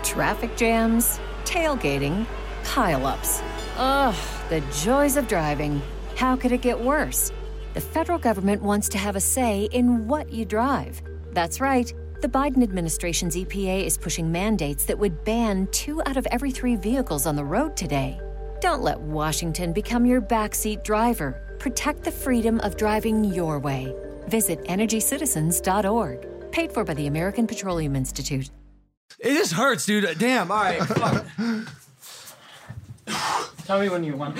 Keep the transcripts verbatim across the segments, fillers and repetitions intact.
Traffic jams, tailgating, pile-ups. Ugh, the joys of driving. How could it get worse? The federal government wants to have a say in what you drive. That's right. The Biden administration's E P A is pushing mandates that would ban two out of every three vehicles on the road today. Don't let Washington become your backseat driver. Protect the freedom of driving your way. Visit energy citizens dot org. Paid for by the American Petroleum Institute. It just hurts, dude. Damn. All right. Fuck. Tell me when you want.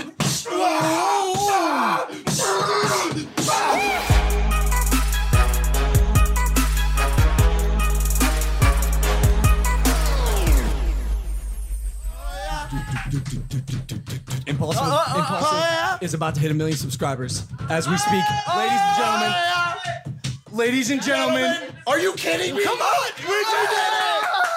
Impulsive, Uh, uh, uh, Impulsive uh, yeah. is about to hit a million subscribers as we speak. Ladies and gentlemen, ladies and gentlemen, Are you kidding me? Come on! We did it!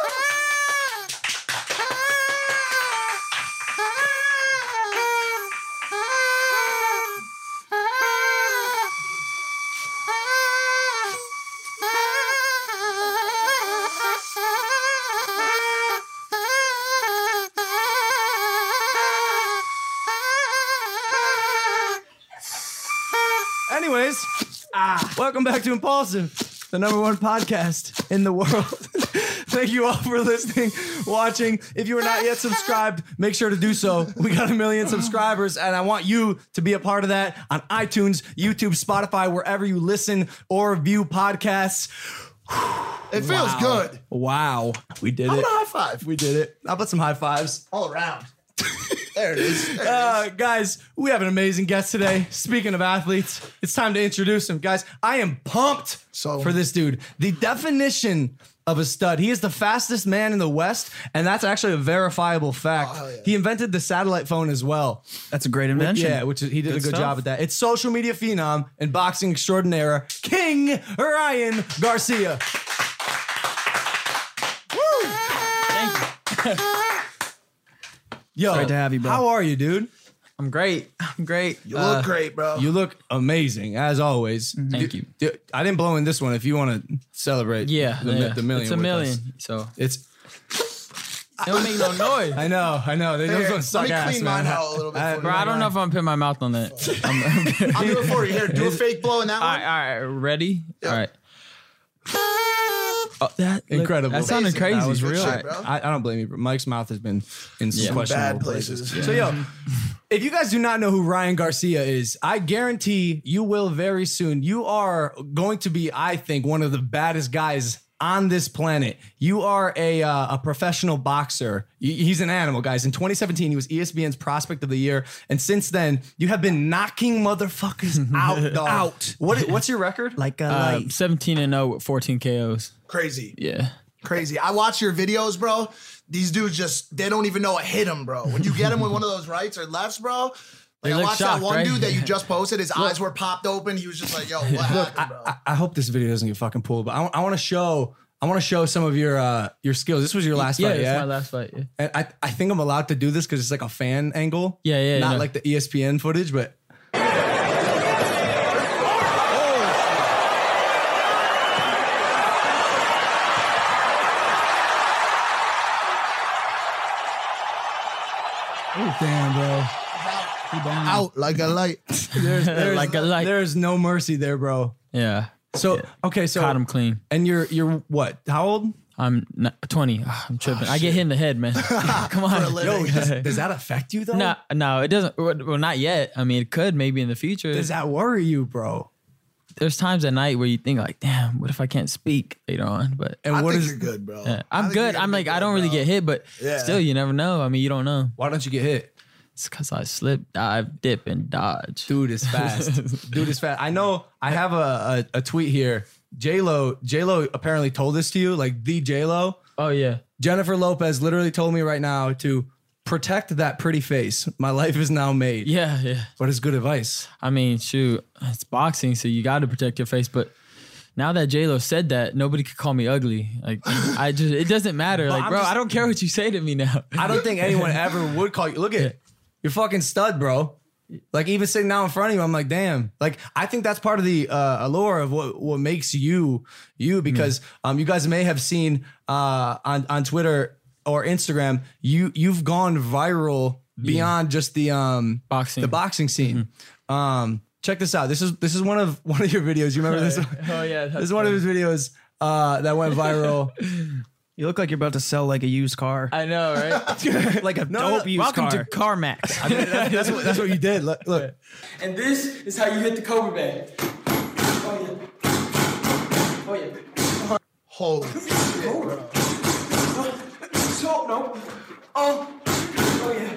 anyways, ah, welcome back to Impulsive, the number one podcast in the world. Thank you all for listening, watching. If you are not yet subscribed, make sure to do so. We got a million subscribers, and I want you to be a part of that on iTunes, YouTube, Spotify, wherever you listen or view podcasts. It feels Wow. good. Wow. We did How it. about a high five? We did it. How about some high fives? All around. There it is. There it Uh, is. guys, we have an amazing guest today. Speaking of athletes, it's time to introduce him. Guys, I am pumped So- for this dude. The definition of a stud. He is the fastest man in the West, and that's actually a verifiable fact. Oh, hell yeah. He invented the satellite phone as well. That's a great invention. Yeah, which is, he did Good a good stuff. job at that. It's social media phenom and boxing extraordinaire, King Ryan Garcia. Thank you. Yo, Great to have you, bro. How are you, dude? I'm great. I'm great. You look great, bro. You look amazing, as always. Thank D- you. d- I didn't blow in this one. If you want to celebrate, Yeah, the, mi- yeah. the million. It's a with million. us. So It's. it don't make no noise. I know. I know. They Here, those let ones suck me ass, clean man. mine out a little bit I- for Bro, you. I don't know if I'm gonna put my mouth on that. I'm, I'm, I'll do it for you. Here, do a fake blow in that all one. right, all right, ready? Yeah. All right. Oh, that look, Incredible. That sounded Amazing. crazy. That was Good real. shit, bro. I, I don't blame you. Bro. Mike's mouth has been in some Yeah. questionable Bad places. So yo, if you guys do not know who Ryan Garcia is, I guarantee you will very soon. You are going to be, I think, one of the baddest guys on this planet. You are a uh, a professional boxer. Y- He's an animal, guys. In twenty seventeen, he was E S P N's Prospect of the Year, and since then, you have been knocking motherfuckers out, dog. Out. What? What's your record? Like uh, seventeen and oh with fourteen K Os. Crazy. Yeah. Crazy. I watch your videos, bro. These dudes just, they don't even know what hit them, bro. When you get them with one of those rights or lefts, bro. They Like I look watched shocked, that one right? dude that you just posted. His eyes were popped open. He was just like, yo, what happened, bro? I, I hope this video doesn't get fucking pulled, but I, I want to show. I want to show some of your uh, your skills. This was your last Yeah, fight, it's yeah. my last fight. Yeah. And I, I think I'm allowed to do this because it's like a fan angle. Yeah, yeah, Not yeah. like the E S P N footage, but. Oh, damn, bro. Out like a light. There's, there's, Like a light. There's no mercy there, bro. Yeah. So, okay, so. Caught him clean. And you're, you're what? How old? I'm n- twenty. Ah, I'm tripping. I get hit in the head, man. Come on. Yo, does, does that affect you, though? No, no, it doesn't. Well, well, not yet. I mean, it could maybe in the future. Does that worry you, bro? There's times at night where you think like, damn, what if I can't speak later on? But And I what think is? you're good, bro. yeah, I I'm think good. you're gonna I'm be like, I good, don't really bro. get hit, but Yeah. still, you never know. I mean, you don't know. Why don't you get hit? It's because I slip, dive, dip, and dodge. Dude is fast. Dude is fast. I know. I have a, a, a tweet here. J Lo. J Lo apparently told this to you, like the J Lo. Oh yeah. Jennifer Lopez literally told me right now to protect that pretty face. My life is now made. Yeah, yeah. What is good advice? I mean, shoot, it's boxing, so you got to protect your face. But now that J Lo said that, nobody could call me ugly. Like, I just, it doesn't matter. Like, I'm bro, just- I don't care what you say to me now. I don't think anyone ever would call you. Look at it. You're fucking stud, bro. Like even sitting now in front of you, I'm like, damn. Like I think that's part of the uh, allure of what what makes you you because um you guys may have seen uh on on Twitter or Instagram, you you've gone viral beyond just the um Boxing. the boxing scene. Mm-hmm. Um, check this out. This is this is one of one of your videos. You remember this? Oh yeah, This is one of his videos uh, that went viral. You look like you're about to sell like a used car. I know, right? Like a no, dope used Welcome car. to CarMax. I mean, that, that's what that's what you did. Look, look. And this is how you hit the Cobra bag. Oh yeah. Oh yeah. Holy shit, bro. So no. Oh. Oh yeah.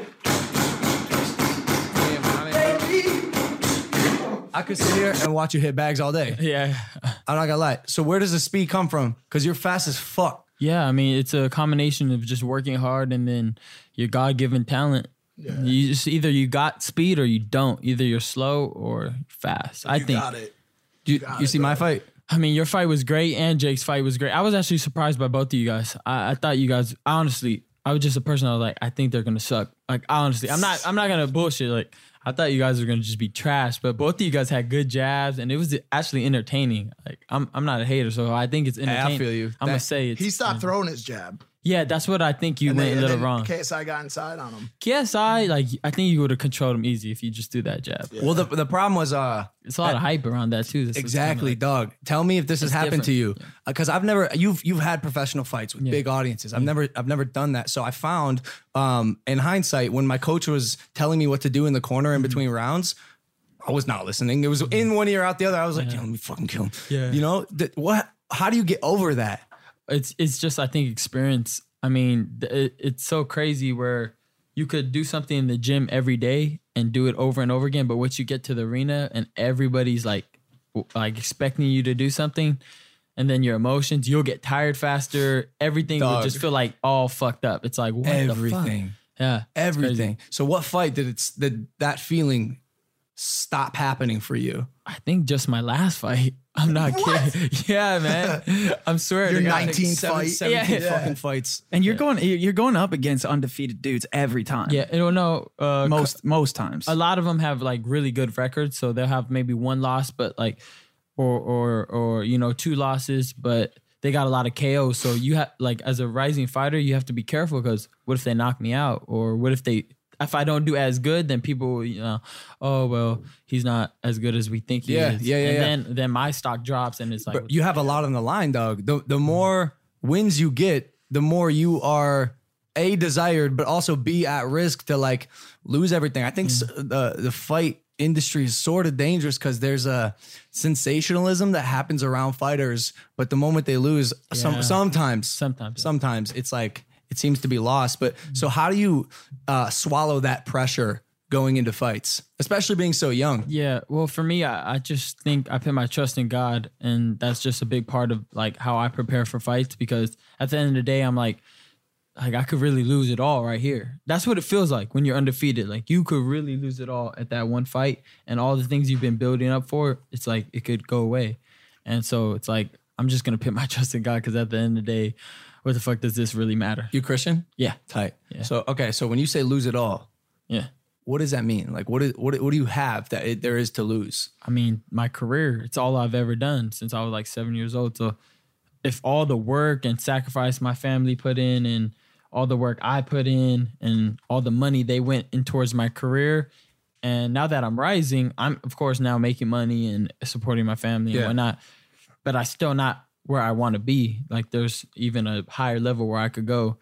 I could sit here and watch you hit bags all day. Yeah. I'm not gonna lie. So where does the speed come from? Because you're fast as fuck. Yeah, I mean, it's a combination of just working hard and then your God-given talent. Yeah. You just either you got speed or you don't. Either you're slow or fast. I You think. got it. You, got you it, see my fight? I mean, your fight was great and Jake's fight was great. I was actually surprised by both of you guys. I, I thought you guys, honestly, I was just a person. I was like, I think they're gonna suck. Like honestly, I'm not. I'm not gonna bullshit. Like I thought you guys were gonna just be trash, but both of you guys had good jabs, and it was actually entertaining. Like I'm. I'm not a hater, so I think it's I entertaining. feel you. I'm gonna That- say it's. He stopped throwing his jab. Yeah, that's what I think you And went then, a little and then wrong. K S I got inside on him. K S I, like I think you would have controlled him easy if you just do that jab. Well, the the problem was uh It's a lot of hype around that too. That's what's exactly, kinda like- dog. Tell me if this has It's happened to you, different. because I've never you've you've had professional fights with Yeah. big audiences. I've never I've never done that. So I found um in hindsight when my coach was telling me what to do in the corner in between rounds, I was not listening. It was in one ear out the other. I was like, yeah, let me fucking kill him. Yeah. You know Th- what? How do you get over that? It's it's just I think experience. I mean, th- it, it's so crazy where you could do something in the gym every day and do it over and over again, but once you get to the arena and everybody's like w- like expecting you to do something, and then your emotions, you'll get tired faster. Everything will Dog. just feel like all fucked up. It's like what the fuck? Everything, Yeah, it's crazy. everything. So what fight did it did that feeling stop happening for you? I think just my last fight. I'm not kidding. Yeah, man. I'm swearing. Your to God. nineteenth Seven- fight. seventeen Yeah. fucking fights. And you're going you're going up against undefeated dudes every time. Yeah, I don't know. Uh, Most most times. a lot of them have like really good records, so they'll have maybe one loss, but like, or or or you know two losses, but they got a lot of K Os. So you have like as a rising fighter, you have to be careful because what if they knock me out, or what if they if I don't do as good, then people will, you know, oh well, he's not as good as we think he Yeah, is. yeah, yeah, And yeah. then then my stock drops, and it's like But you have a lot on the line, dog. The the more wins you get, the more you are a desired, but also b at risk to like lose everything. I think s the the fight industry is sort of dangerous because there's a sensationalism that happens around fighters, but the moment they lose, some Yeah. sometimes, Sometimes, yeah. sometimes it's like it seems to be lost. But so how do you uh, swallow that pressure going into fights, especially being so young? Yeah, well, for me, I, I just think I put my trust in God, and that's just a big part of like how I prepare for fights. Because at the end of the day, I'm like, like I could really lose it all right here. That's what it feels like when you're undefeated. Like you could really lose it all at that one fight, and all the things you've been building up for, it's like it could go away. And so it's like I'm just gonna put my trust in God, because at the end of the day, what the fuck does this really matter? You Christian? Yeah, Tight. Yeah. So okay, so when you say lose it all, yeah. what does that mean? Like, what is what what do you have that it, there is to lose? I mean, my career, it's all I've ever done since I was like seven years old. So if all the work and sacrifice my family put in, and all the work I put in, and all the money they went in towards my career, and now that I'm rising, I'm of course now making money and supporting my family and Yeah. whatnot, but I still not where I want to be. Like there's even a higher level where I could go.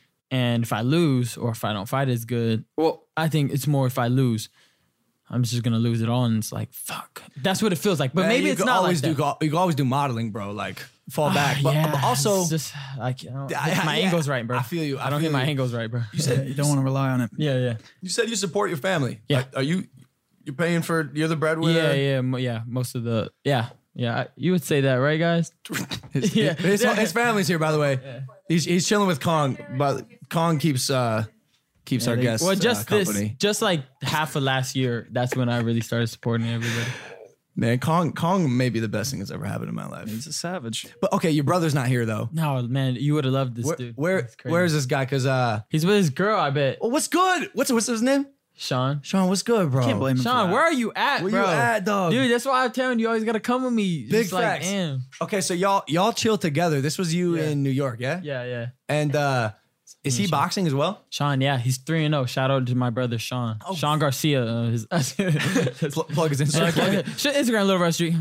And if I lose, or if I don't fight as good, well, I think it's more if I lose, I'm just gonna lose it all, and it's like fuck. That's what it feels like. But Man, maybe you it's could not always like do. that. You can always do modeling, bro. Like fall back, Ah, but, yeah, but also it's just like you know, I- hit my yeah, angles right, bro. I feel you, I I, don't feel hit my you. angles right, bro. you said you don't want to rely on it. Yeah, yeah, you said you support your family. Yeah. Are, are you you're paying for you're the breadwinner? yeah, yeah, mo- yeah. Most of the yeah, yeah. I- You would say that, right, guys? His, Yeah. his, his family's here, by the way. He's he's chilling with Kong, but Kong keeps uh keeps our they- guests Well, uh, just this, company. just like half of last year, that's when I really started supporting everybody. Man, Kong Kong may be the best thing that's ever happened in my life. He's a savage. But okay, your brother's not here though. No, man, you would have loved this Where dude. where, It's crazy. where is this guy? Cause uh, He's with his girl, I bet. oh, what's good? What's what's his name? Sean. Sean, what's good, bro? Can't blame him. for Sean, that. where are you at, Where bro? you at, dog? Dude, that's why I'm telling you, you always gotta come with me. Big Just like, facts. damn. Okay, so y'all y'all chill together. This was you Yeah. in New York, yeah? Yeah, yeah. And uh Is he boxing as well? Sean, yeah, he's three and zero. Shout out to my brother Sean. Oh. Sean Garcia. Uh, his, Pl- plug his Instagram. Instagram, Little Rush Street.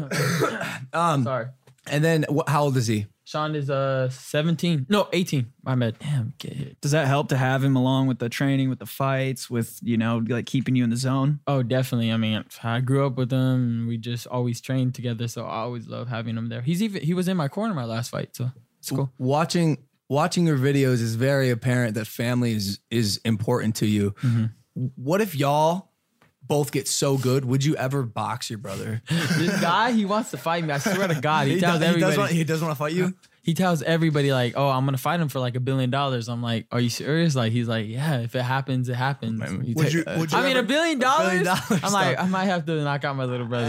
Um, Sorry. and then wh- how old is he? Sean is uh seventeen. No, eighteen. My bad. Damn, get hit. Does that help to have him along with the training, with the fights, with, you know, like keeping you in the zone? Oh, definitely. I mean, I grew up with him. And we just always trained together, so I always love having him there. He's even he was in my corner my last fight, so it's cool. Watching watching your videos is very apparent that family is is important to you. Mm-hmm. What if y'all both get so good? Would you ever box your brother? This guy, he wants to fight me. I swear to God, he, He tells does, he everybody. does want, he does want to fight you. he tells everybody like, "Oh, I'm gonna fight him for like a billion dollars." I'm like, "Are you serious?" Like, he's like, "Yeah, if it happens, it happens." You Would take- you? uh, Would you I mean, ever- a billion dollars. dollars I'm like, stuff. I might have to knock out my little brother.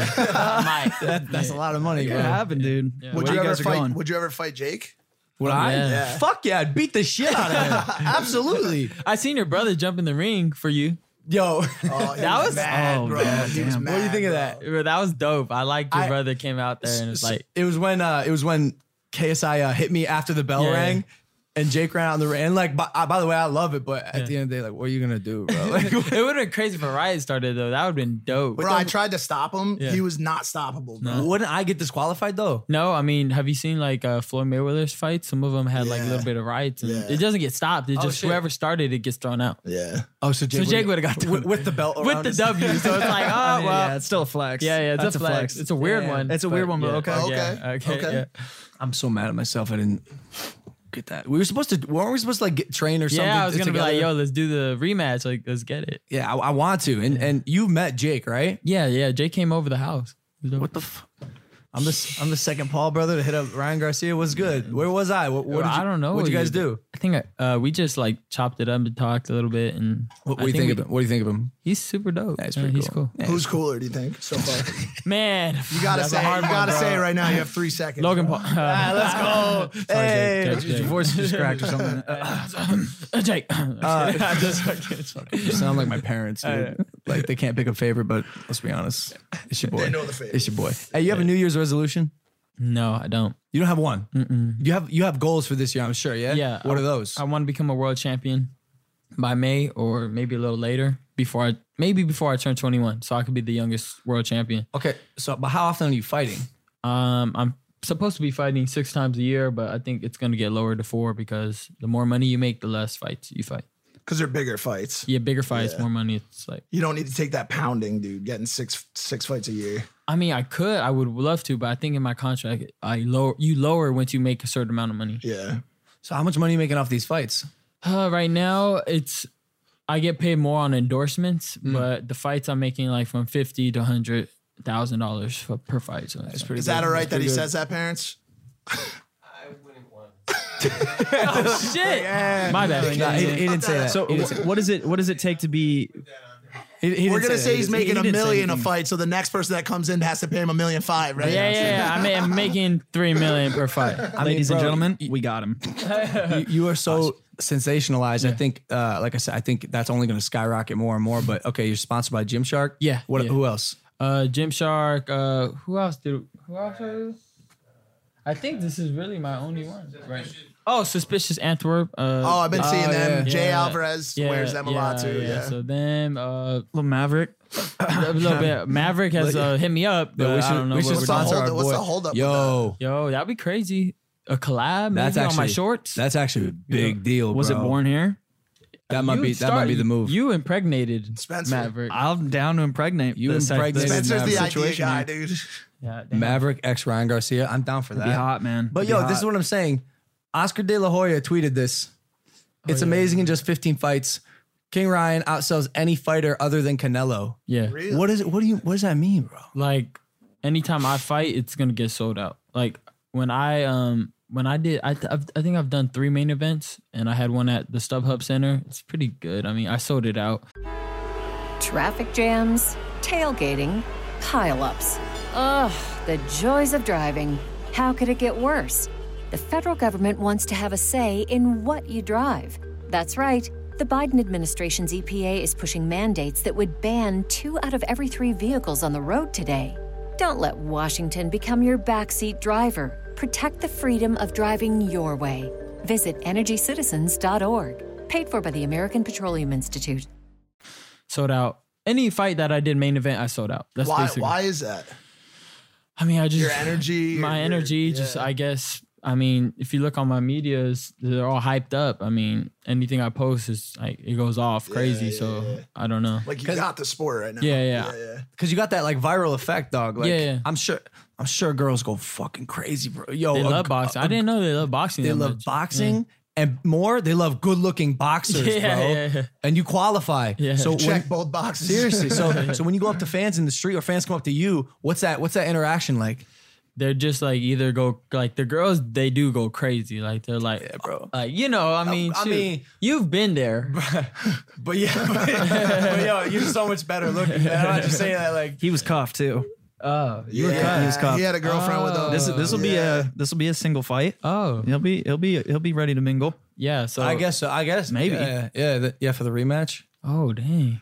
I might. that, that's a lot of money, It bro. could happen, dude. Yeah. Would Where you you ever guys are fight? going? Would you ever fight Jake? Would Oh, I? yeah. Yeah. Fuck yeah, I'd beat the shit out of him. Absolutely. I seen your brother jump in the ring for you. Yo, Oh, he That was- mad, oh, bro. man, He was damn. mad, what do you think of bro. that? Bro, That was dope. I liked your I- brother came out there and it's like, it was when uh, it was when K S I uh, hit me after the bell Yeah. rang, and Jake ran out in the ring. And like, by, uh, by the way, I love it, but at Yeah. the end of the day, like, what are you gonna do, bro? Like, it would have been crazy if a riot started though. That would have been dope. Bro, I tried to stop him. Yeah. He was not stoppable, bro. wouldn't I get disqualified though? No, I mean, have you seen like uh, Floyd Mayweather's fights? Some of them had like a Yeah. little bit of riots, and Yeah. it doesn't get stopped. It Oh, just shit. whoever started it gets thrown out Yeah. Oh, so Jake, So Jake would've got the- with, with the belt with around the his- W. So it's like, oh I mean, well, yeah, it's still a flex. yeah, yeah, it's That's a flex. It's a weird Yeah. one. It's a weird one, but yeah. okay. Okay. Yeah, okay. Okay. Yeah. I'm so mad at myself. I didn't get that. We were supposed to. Weren't we supposed to like get train or something? Yeah, I was gonna be like, together? yo, let's do the rematch. Like, let's get it. Yeah, I, I want to. And and you met Jake, right? Yeah, yeah. Jay came over the house. What the? F- I'm the I'm the second Paul brother to hit up Ryan Garcia. What's good? Where was I? What, what did you, I don't know. What did you guys did. do? I think uh, we just like chopped it up and talked a little bit. And What, what I do you think we- of him? What do you think of him? He's super dope. Yeah, he's Yeah, pretty he's cool. cool. Who's cooler, do you think, so far? Man, You gotta that's say a it. hard You one, gotta bro. say it right now. You have three seconds. Logan bro. Paul. Ah, let's go. Sorry, Hey, Jake, Jake, Your Jake. voice is just cracked or something. Uh, Jake. Uh, I just fucking- you sound like my parents, dude. Like they can't pick a favorite, but let's be honest, it's your boy. They know the favorite. It's your boy. Hey, you have a New Year's resolution? No, I don't. You don't have one. You have you have goals for this year, I'm sure. Yeah. Yeah. What I- are those? I want to become a world champion by May or maybe a little later before I maybe before I turn twenty-one, so I could be the youngest world champion. okay. So, but how often are you fighting? Um, I'm supposed to be fighting six times a year, but I think it's gonna get lower to four because the more money you make, the less fights you fight. Because they're bigger fights. Yeah, bigger fights, Yeah. more money. It's like, You don't need to take that pounding, dude. Getting six six fights a year. I mean, I could, I would love to, but I think in my contract, I lower you lower once you make a certain amount of money. Yeah. So, how much money are you making off these fights? Uh, right now, it's I get paid more on endorsements, Mm. but the fights I'm making like from fifty to hundred thousand dollars per fight. So that's pretty Is that good. all right That's that he pretty good. says that, parents? oh shit! My bad. Nah, he, he didn't say that. So He didn't say wh- what does it what does it take to be He, he We're didn't gonna say that. he's He- making he a didn't say million a anything. fight, so the next person that comes in has to pay him a million five, right? Yeah, yeah, yeah. I mean, I'm making three million per fight. I mean, ladies and bro, gentlemen, we got him. you, you are so sensationalized. I think, uh, like I said, I think that's only going to skyrocket more and more. But okay, you're sponsored by Gymshark. Yeah, What? yeah. Who else? Uh, Gymshark. Uh, who else did? Who else are this? I think this is really my only one. Right. Oh, Suspicious Antwerp. Uh, Oh, I've been seeing Oh, them. yeah. Jay Yeah. Alvarez wears them a lot too. Yeah. So them, uh, Little Maverick. a little bit. Maverick has uh, hit me up, but Yeah, we I should, don't know we what should we're sponsor doing. our hold- boy. what's the hold up with Yo, Yo, that'd be crazy. A collab, maybe that's on actually my shorts. That's actually a big deal. Was it bro. born here? That might You be. That start- might be the move. You impregnated Spencer. Maverick. I'm down to impregnate. You this- impregnated this Spencer's the Maverick idea situation guy, here. dude. Yeah, damn. Maverick X Ryan Garcia. I'm down for that. Be hot, man. But Be yo, hot. this is what I'm saying. Oscar De La Hoya tweeted this. It's yeah. amazing in just fifteen fights. King Ryan outsells any fighter other than Canelo. Yeah. Really? What is it? What do you? What does that mean, bro? Like anytime I fight, it's gonna get sold out. Like when I um when I did, I th- I've, I think I've done three main events, and I had one at the StubHub Center. It's pretty good. I mean, I sold it out. Traffic jams, tailgating, pileups. Ugh, the joys of driving. How could it get worse? The federal government wants to have a say in what you drive. That's right. The Biden administration's E P A is pushing mandates that would ban two out of every three vehicles on the road today. Don't let Washington become your backseat driver. Protect the freedom of driving your way. Visit energy citizens dot org. Paid for by the American Petroleum Institute. Sold out. Any fight that I did main event, I sold out. That's Why? basically. Why is that? I mean, I just Your energy, my your- energy. yeah. Just I guess. I mean, if you look on my medias, they're all hyped up. I mean, anything I post is like it goes off crazy. yeah, so yeah. I don't know. Like you got the sport right now. Yeah, yeah. yeah. Because you got that like viral effect, dog. Like, Yeah, yeah. I'm sure. I'm sure girls go fucking crazy, bro. Yo, They a- love boxing. a- I didn't know they love boxing. They that love much. boxing. And more, they love good-looking boxers, Yeah, bro. yeah, yeah. And you qualify. Yeah. So when- Check both boxes. seriously. So so when you go up to fans in the street or fans come up to you, what's that? What's that interaction like? They're just like either go like the girls. They do go crazy. Like they're like, Yeah, bro. Like you know, I mean, I shoot, mean- you've been there. But yeah, but, but yo, you're so much better looking, man. I'm not just saying that like. He was cuffed too. Oh, You were Yeah, cuffed. He was cuffed. he had a girlfriend with him. This this will be Yeah. a this will be a single fight. oh, He'll be he'll be he'll be ready to mingle. yeah. So I guess so. I guess Maybe. Yeah, yeah, the- yeah for the rematch. Oh, dang.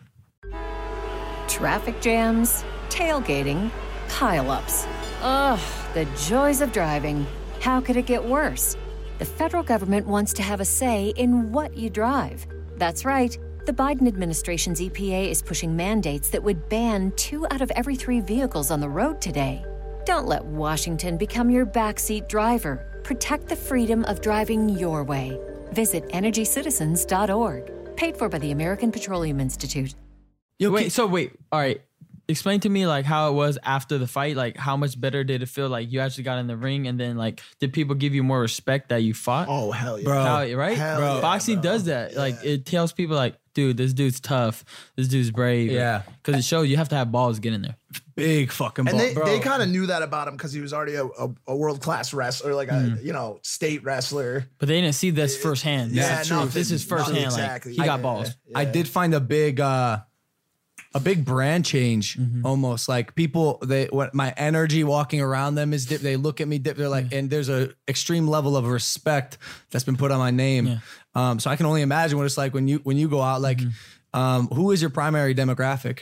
Traffic jams, tailgating, pileups. Ugh, the joys of driving. How could it get worse? The federal government wants to have a say in what you drive. That's right. The Biden administration's E P A is pushing mandates that would ban two out of every three vehicles on the road today. Don't let Washington become your backseat driver. Protect the freedom of driving your way. Visit energy citizens dot org. Paid for by the American Petroleum Institute. Yo, Wait, Ke- so wait. All right. Explain to me like how it was after the fight. Like how much better did it feel? Like you actually got in the ring, and then like did people give you more respect that you fought? Oh hell yeah, Bro. How- right? Hell yeah, Boxing bro. does that. Like it tells people like, dude, this dude's tough. This dude's brave. Yeah. Because it shows you have to have balls to get in there. big fucking And ball, they, bro. they kind of knew that about him because he was already a, a, a world class wrestler, like a Mm. you know state wrestler. But they didn't see this firsthand. This Yeah, is true. no, This is no, firsthand. exactly. Like he got Yeah, balls. yeah. I did find a big uh a big brand change Mm-hmm. almost like people they what my energy walking around them is dip, they look at me dip they're like and there's a extreme level of respect that's been put on my name. Yeah. Um so I can only imagine what it's like when you when you go out like Mm-hmm. um who is your primary demographic?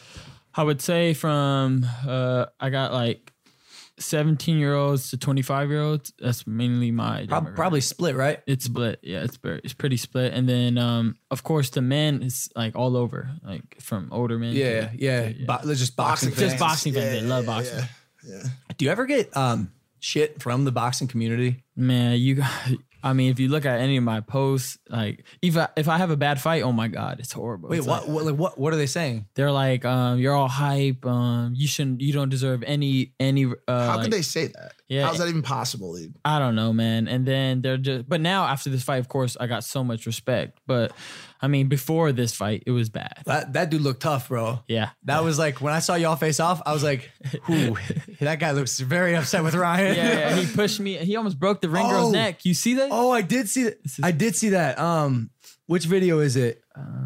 I would say from uh, I got like seventeen year olds to twenty-five year olds. That's mainly my Prob- demographic. probably split, right? It's split. Yeah, it's very, it's pretty split. And then um, of course the men is like all over, like from older men. to- Yeah, yeah. to- Bo- let's just boxing, Boxing Just fans. boxing fans. Yeah, They love yeah, boxing. yeah. Do you ever get um shit from the boxing community? Man, you got. I mean, if you look at any of my posts, like if I, if I have a bad fight, oh my god, it's horrible. Wait, It's what like- what like what what are they saying? they're like, um, you're all hype. Um, you shouldn't. You don't deserve any any. Uh, How like- could they say that? Yeah. How's that even possible, dude? I don't know, man. And then they're just, but now after this fight, of course, I got so much respect. But I mean, before this fight, it was bad. That that dude looked tough, bro. Yeah. That was like when I saw y'all face off, I was like, "Ooh, that guy looks very upset with Ryan." Yeah, yeah, he pushed me. He almost broke the ring girl's Oh. neck. You see that? Oh, I did see that. I did see that. Um, which video is it?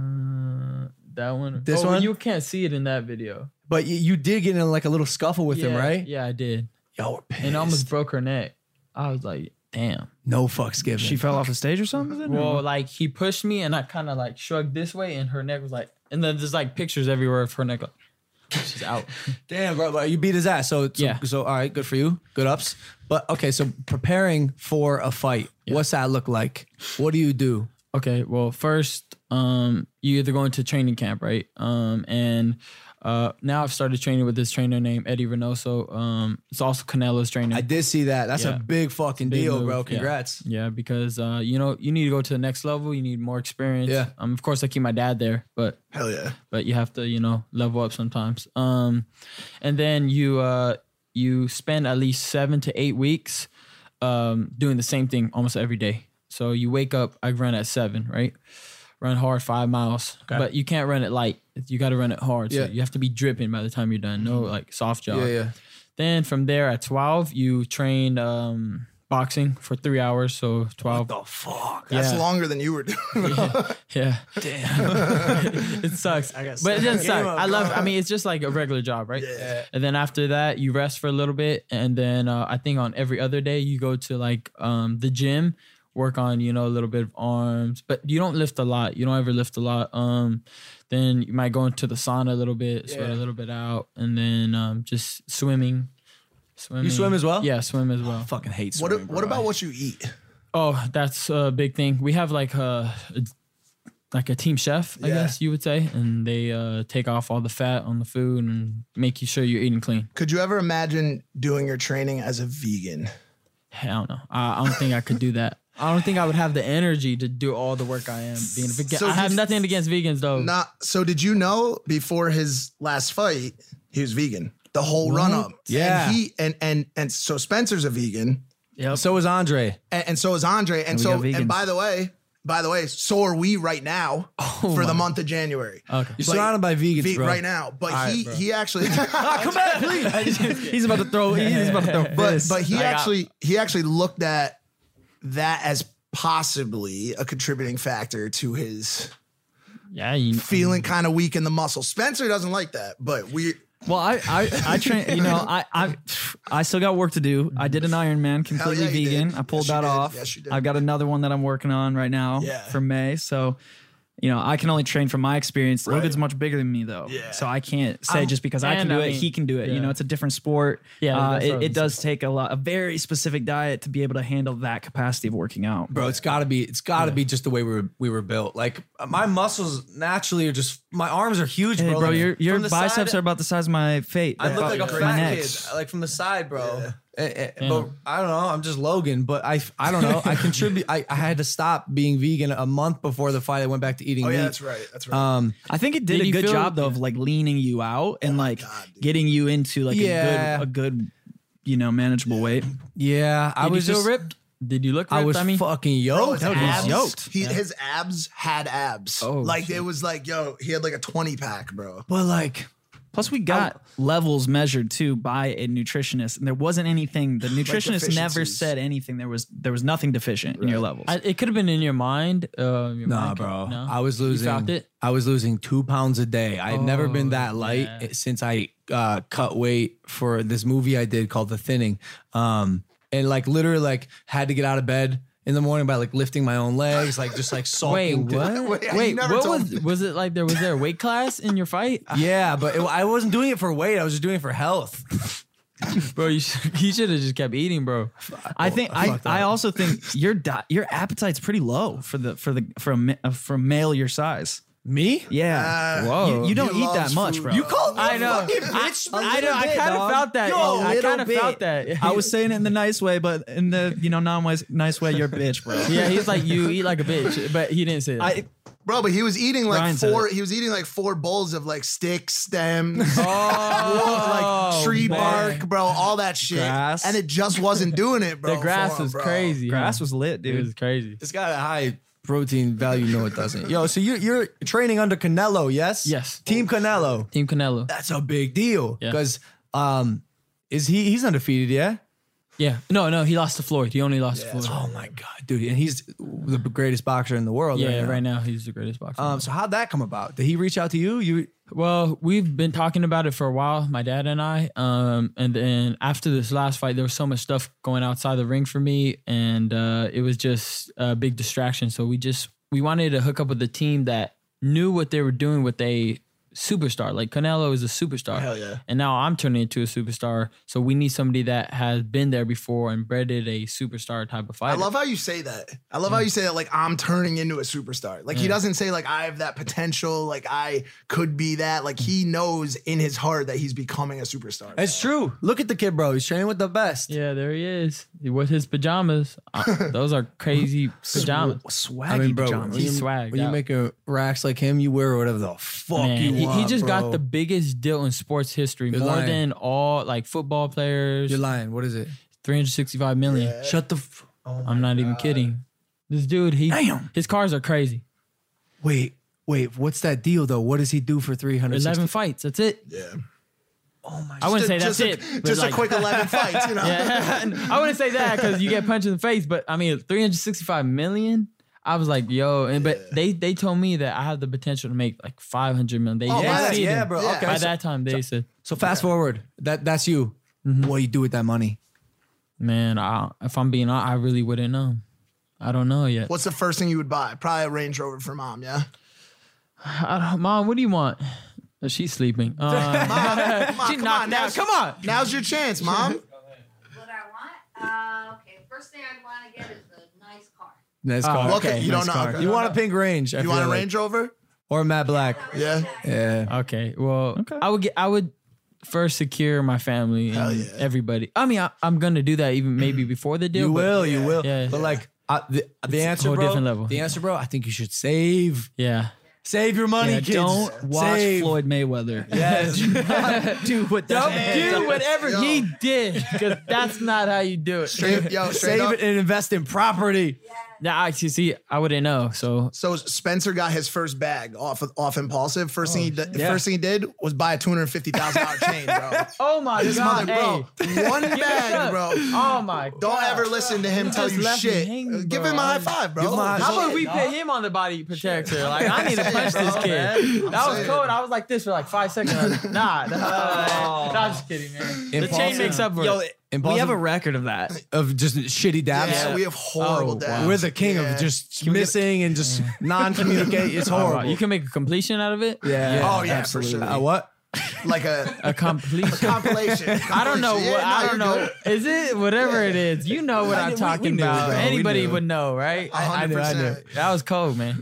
Uh, that one. This oh, one? You can't see it in that video. But you, you did get in like a little scuffle with yeah, him, right? Yeah, I did. Y'all were pissed. And almost broke her neck. I was like, damn. no fucks given. She fell off the stage or something. Well, like he pushed me and I kind of like shrugged this way and her neck was like, and then there's like pictures everywhere of her neck. Like, she's out. Damn, bro, but you beat his ass. So, so Yeah. So all right, good for you. Good ups. But okay, so preparing for a fight, what's that look like? What do you do? Okay, well, first, um, you either go into training camp, right? Um, and uh, now I've started training with this trainer named Eddie Reynoso. Um, it's also Canelo's trainer. I did see that. That's Yeah. a big fucking Big deal, move, bro. yeah. Congrats. Yeah, because uh, you know you need to go to the next level. You need more experience. Yeah. Um, of course, I keep my dad there, but Hell yeah. but you have to you know level up sometimes. Um, and then you uh you spend at least seven to eight weeks um doing the same thing almost every day. So you wake up. I run at seven, right? Run hard five miles, but you can't run it light. You got to run it hard. So Yeah. you have to be dripping by the time you're done. No like soft jog. Yeah, yeah. Then from there at twelve, you train um, boxing for three hours. So twelve. The fuck. That's Yeah. longer than you were doing. Yeah. Damn. It sucks. but it doesn't suck. Game up, I love I mean, it's just like a regular job, right? Yeah. And then after that, you rest for a little bit. And then uh, I think on every other day, you go to like um, the gym, work on, you know, a little bit of arms. But you don't lift a lot. You don't ever lift a lot. Um, then you might go into the sauna a little bit, sweat Yeah. a little bit out. And then um, just swimming. Swimming. You swim as well? Yeah, swim as well. I fucking hate What swimming. what bro. about what you eat? Oh, that's a big thing. We have like a, like a team chef, I Yeah. guess you would say, and they uh, take off all the fat on the food and make you sure you're eating clean. Could you ever imagine doing your training as a vegan? Hell no, I, I don't think I could do that. I don't think I would have the energy to do all the work I am being a vegan. So I have did- nothing against vegans though. Not so. Did you know before his last fight he was vegan? The whole run up. Yeah. And he and and and so Spencer's a vegan, Yep. So is Andre. and, and so is Andre. And, And we so got vegans. and by the way, by the way, so are we right now for the month of January. Okay. You're surrounded by vegans, Ve- bro. right now, but All he right, bro. he actually. Come back, please. He's about to throw. He's about to throw. but fists. but he I got- actually he actually looked at that as possibly a contributing factor to his Yeah, you feeling kind of weak in the muscle. Spencer doesn't like that, but we Well, I, I, I train. You know, I, I, I still got work to do. I did an Ironman, completely yeah, you vegan. did. I pulled Yes, you that did. off. Yes, you did. I've got another one that I'm working on right now Yeah. for May. So, you know, I can only train from my experience. Right. Logan's much bigger than me, though. Yeah. So I can't say I'm- just because I can and do I it, mean, he can do it. You yeah. know, it's a different sport. Yeah, uh, that's it, what I it was does take a lot, a very specific diet to be able to handle that capacity of working out. Bro, it's gotta be. It's gotta be just the way we were we were built. Like my muscles naturally are just. My arms are huge, Hey, bro. bro, Like, your your from the biceps side, are about the size of my face. I look like a my fat neck. kid, like from the side, bro. Yeah. Eh, eh, But I don't know. I'm just Logan. But I, I don't know. I contribute. I, I had to stop being vegan a month before the fight. I went back to eating Oh meat. yeah, that's right. That's right. Um, I think it did, Did a you good feel- job though of like leaning you out and like God, dude. getting you into like Yeah. a good, a good, you know, manageable weight. yeah, I Did was you feel just ripped? Did you look ripped? I was mean, fucking Bro, yoked. his Dude, he's abs, yoked. He, His abs had abs. Oh, like shit. it was like, yo, he had like a twenty pack, bro. But like, Plus, we got levels measured too by a nutritionist, and there wasn't anything. The nutritionist never deficiencies. said anything. There was there was nothing deficient in your levels. I, it could have been in your mind. Uh, your nah, mind could- bro. no? I was You losing. felt it? I was losing two pounds a day. I had never been that light yeah. since I uh, cut weight for this movie I did called The Thinning. Um, and like literally, like had to get out of bed in the morning by like lifting my own legs, like just like Wait, sulking. to- what? Wait, you Wait, never what told was me. was it like? There was there a weight class in your fight, Yeah, but it, I wasn't doing it for weight. I was just doing it for health. bro? You should, you should have just kept eating, bro. I think I, I also think your di- your appetite's pretty low for the for the for a ma- uh, for a male your size. Me? Yeah, Uh, Whoa. you, you don't He eat that loves much, food. bro. You called me I a know. fucking bitch. I, a I know. little I bit, kind of dog. felt that. Yo, a I little kind of bit. felt that. I was saying it in the nice way, but in the you know non nice way, you're a bitch, bro. Yeah, he's like, you eat like a bitch, but he didn't say that. I Bro, but he was eating like Ryan said four. it. He was eating like four bowls of like sticks, stems, oh, like tree man. bark, bro, all that shit, Grass. and it just wasn't doing it, bro. The grass for him, was bro. crazy. grass huh? was lit, It dude. was crazy. It's got a high protein value. No, it doesn't. Yo, so you're you're training under Canelo, yes? Yes. Team Canelo. Team Canelo. That's a big deal Yeah. because um, is he he's undefeated? Yeah. Yeah. No, no, he lost to Floyd. He only lost to Floyd. Oh my god, dude! And he's the greatest boxer in the world. yeah, right now. right now he's the greatest boxer. Um, so how'd that come about? Did he reach out to you? You Well, we've been talking about it for a while, my dad and I. Um, and then after this last fight, there was so much stuff going outside the ring for me, and uh, it was just a big distraction. So we just we wanted to hook up with a team that knew what they were doing with a superstar. Like Canelo is a superstar. Hell yeah. And now I'm turning into a superstar. So we need somebody that has been there before and breaded a superstar type of I fighter. love how you say that. I love how you say that. Like I'm turning into a superstar. Like he doesn't say like I have that potential. Like I could be that. Like he knows in his heart that he's becoming a superstar. it's true. Look at the kid, bro. He's training with the best. Yeah, there he is with his pajamas. Uh, those are crazy pajamas. Swaggy I mean, bro, pajamas. when you, He's swagged when you out. make a racks like him, you wear whatever the fuck Man, you he, want. he just bro. got the biggest deal in sports history, You're more lying. than all like football players. You're lying. What is it? three hundred sixty-five million. Shut the. F- I'm not even kidding. This dude, he Damn. his cars are crazy. wait, wait. What's that deal though? What does he do for three hundred? eleven fights. That's it. Yeah. Oh my. I wouldn't say just that's a, it. but Just like- a quick eleven fights, you know. Yeah, I wouldn't say that because you get punched in the face. But I mean, three hundred sixty-five million. I was like, yo, and but they they told me that I have the potential to make like five hundred million. They Oh, they yeah, see yeah, them. bro. Yeah. Okay. By so, that time, they said, so fast forward. That that's you. Mm-hmm. What do you do with that money? man, I, if I'm being honest, I really wouldn't know. I don't know yet. What's the first thing you would buy? Probably a Range Rover for mom. Yeah. I don't, Mom, what do you want? Oh, she's sleeping. Uh, Come on, she come knocked on, out. now's- Come on. Now's your chance, mom. What I want? Uh, okay, first thing I'd want to get is a nice car. Nice Oh, car. Look okay, at you nice don't know. car. Okay. You want a pink Range? I You feel want a like. Range Rover? or a matte black? Yeah. Yeah. Okay. Well, Okay. I would get. I would first secure my family and Hell yeah. everybody. I mean, I, I'm gonna do that even maybe before the deal. You but- will, you will. Yeah. But like uh, the the It's a answer, whole bro. different level. The answer, bro. I think you should save, Yeah. save your money, Yeah, kids. don't watch Save. Floyd Mayweather. Yes. do what that Don't man do does. whatever Yo. he did because that's not how you do it. Straight, yo, straight Save up. it and invest in property. Now, I see, see, I wouldn't know. So So Spencer got his first bag off of, off Impulsive. First thing he did, the Yeah. first thing he did was buy a two hundred fifty thousand dollar chain, bro. oh my This god, mother, bro, hey. one bag, bro. Oh my god. Don't ever listen to him tell just you left me shit. hanging, Give bro. him a high five, bro. Give him a high How five. about we put him on the body protector? Like I need to punch this kid. That was saying. cold. I was like this for like five seconds. I was, nah, nah, nah, nah, nah, I'm just kidding, man. The Impulsive. chain makes up for Yo, it. we Impulsive have a record of that. of just shitty dabs. Yeah, we have horrible Oh, wow. dads. We're the king Yeah. of just missing and just non-communicate. It's Oh, wow. horrible. You can make a completion out of it. yeah. Oh yeah, for sure. Uh, what? Like a, A completion. compilation. I don't know Compilation. what. Yeah, I no, don't you're know. good. Is it whatever it is? You know what I I'm knew- we- talking we knew, about. bro. We Anybody knew. would know, right? A hundred I knew, I knew. percent. That was cold, man.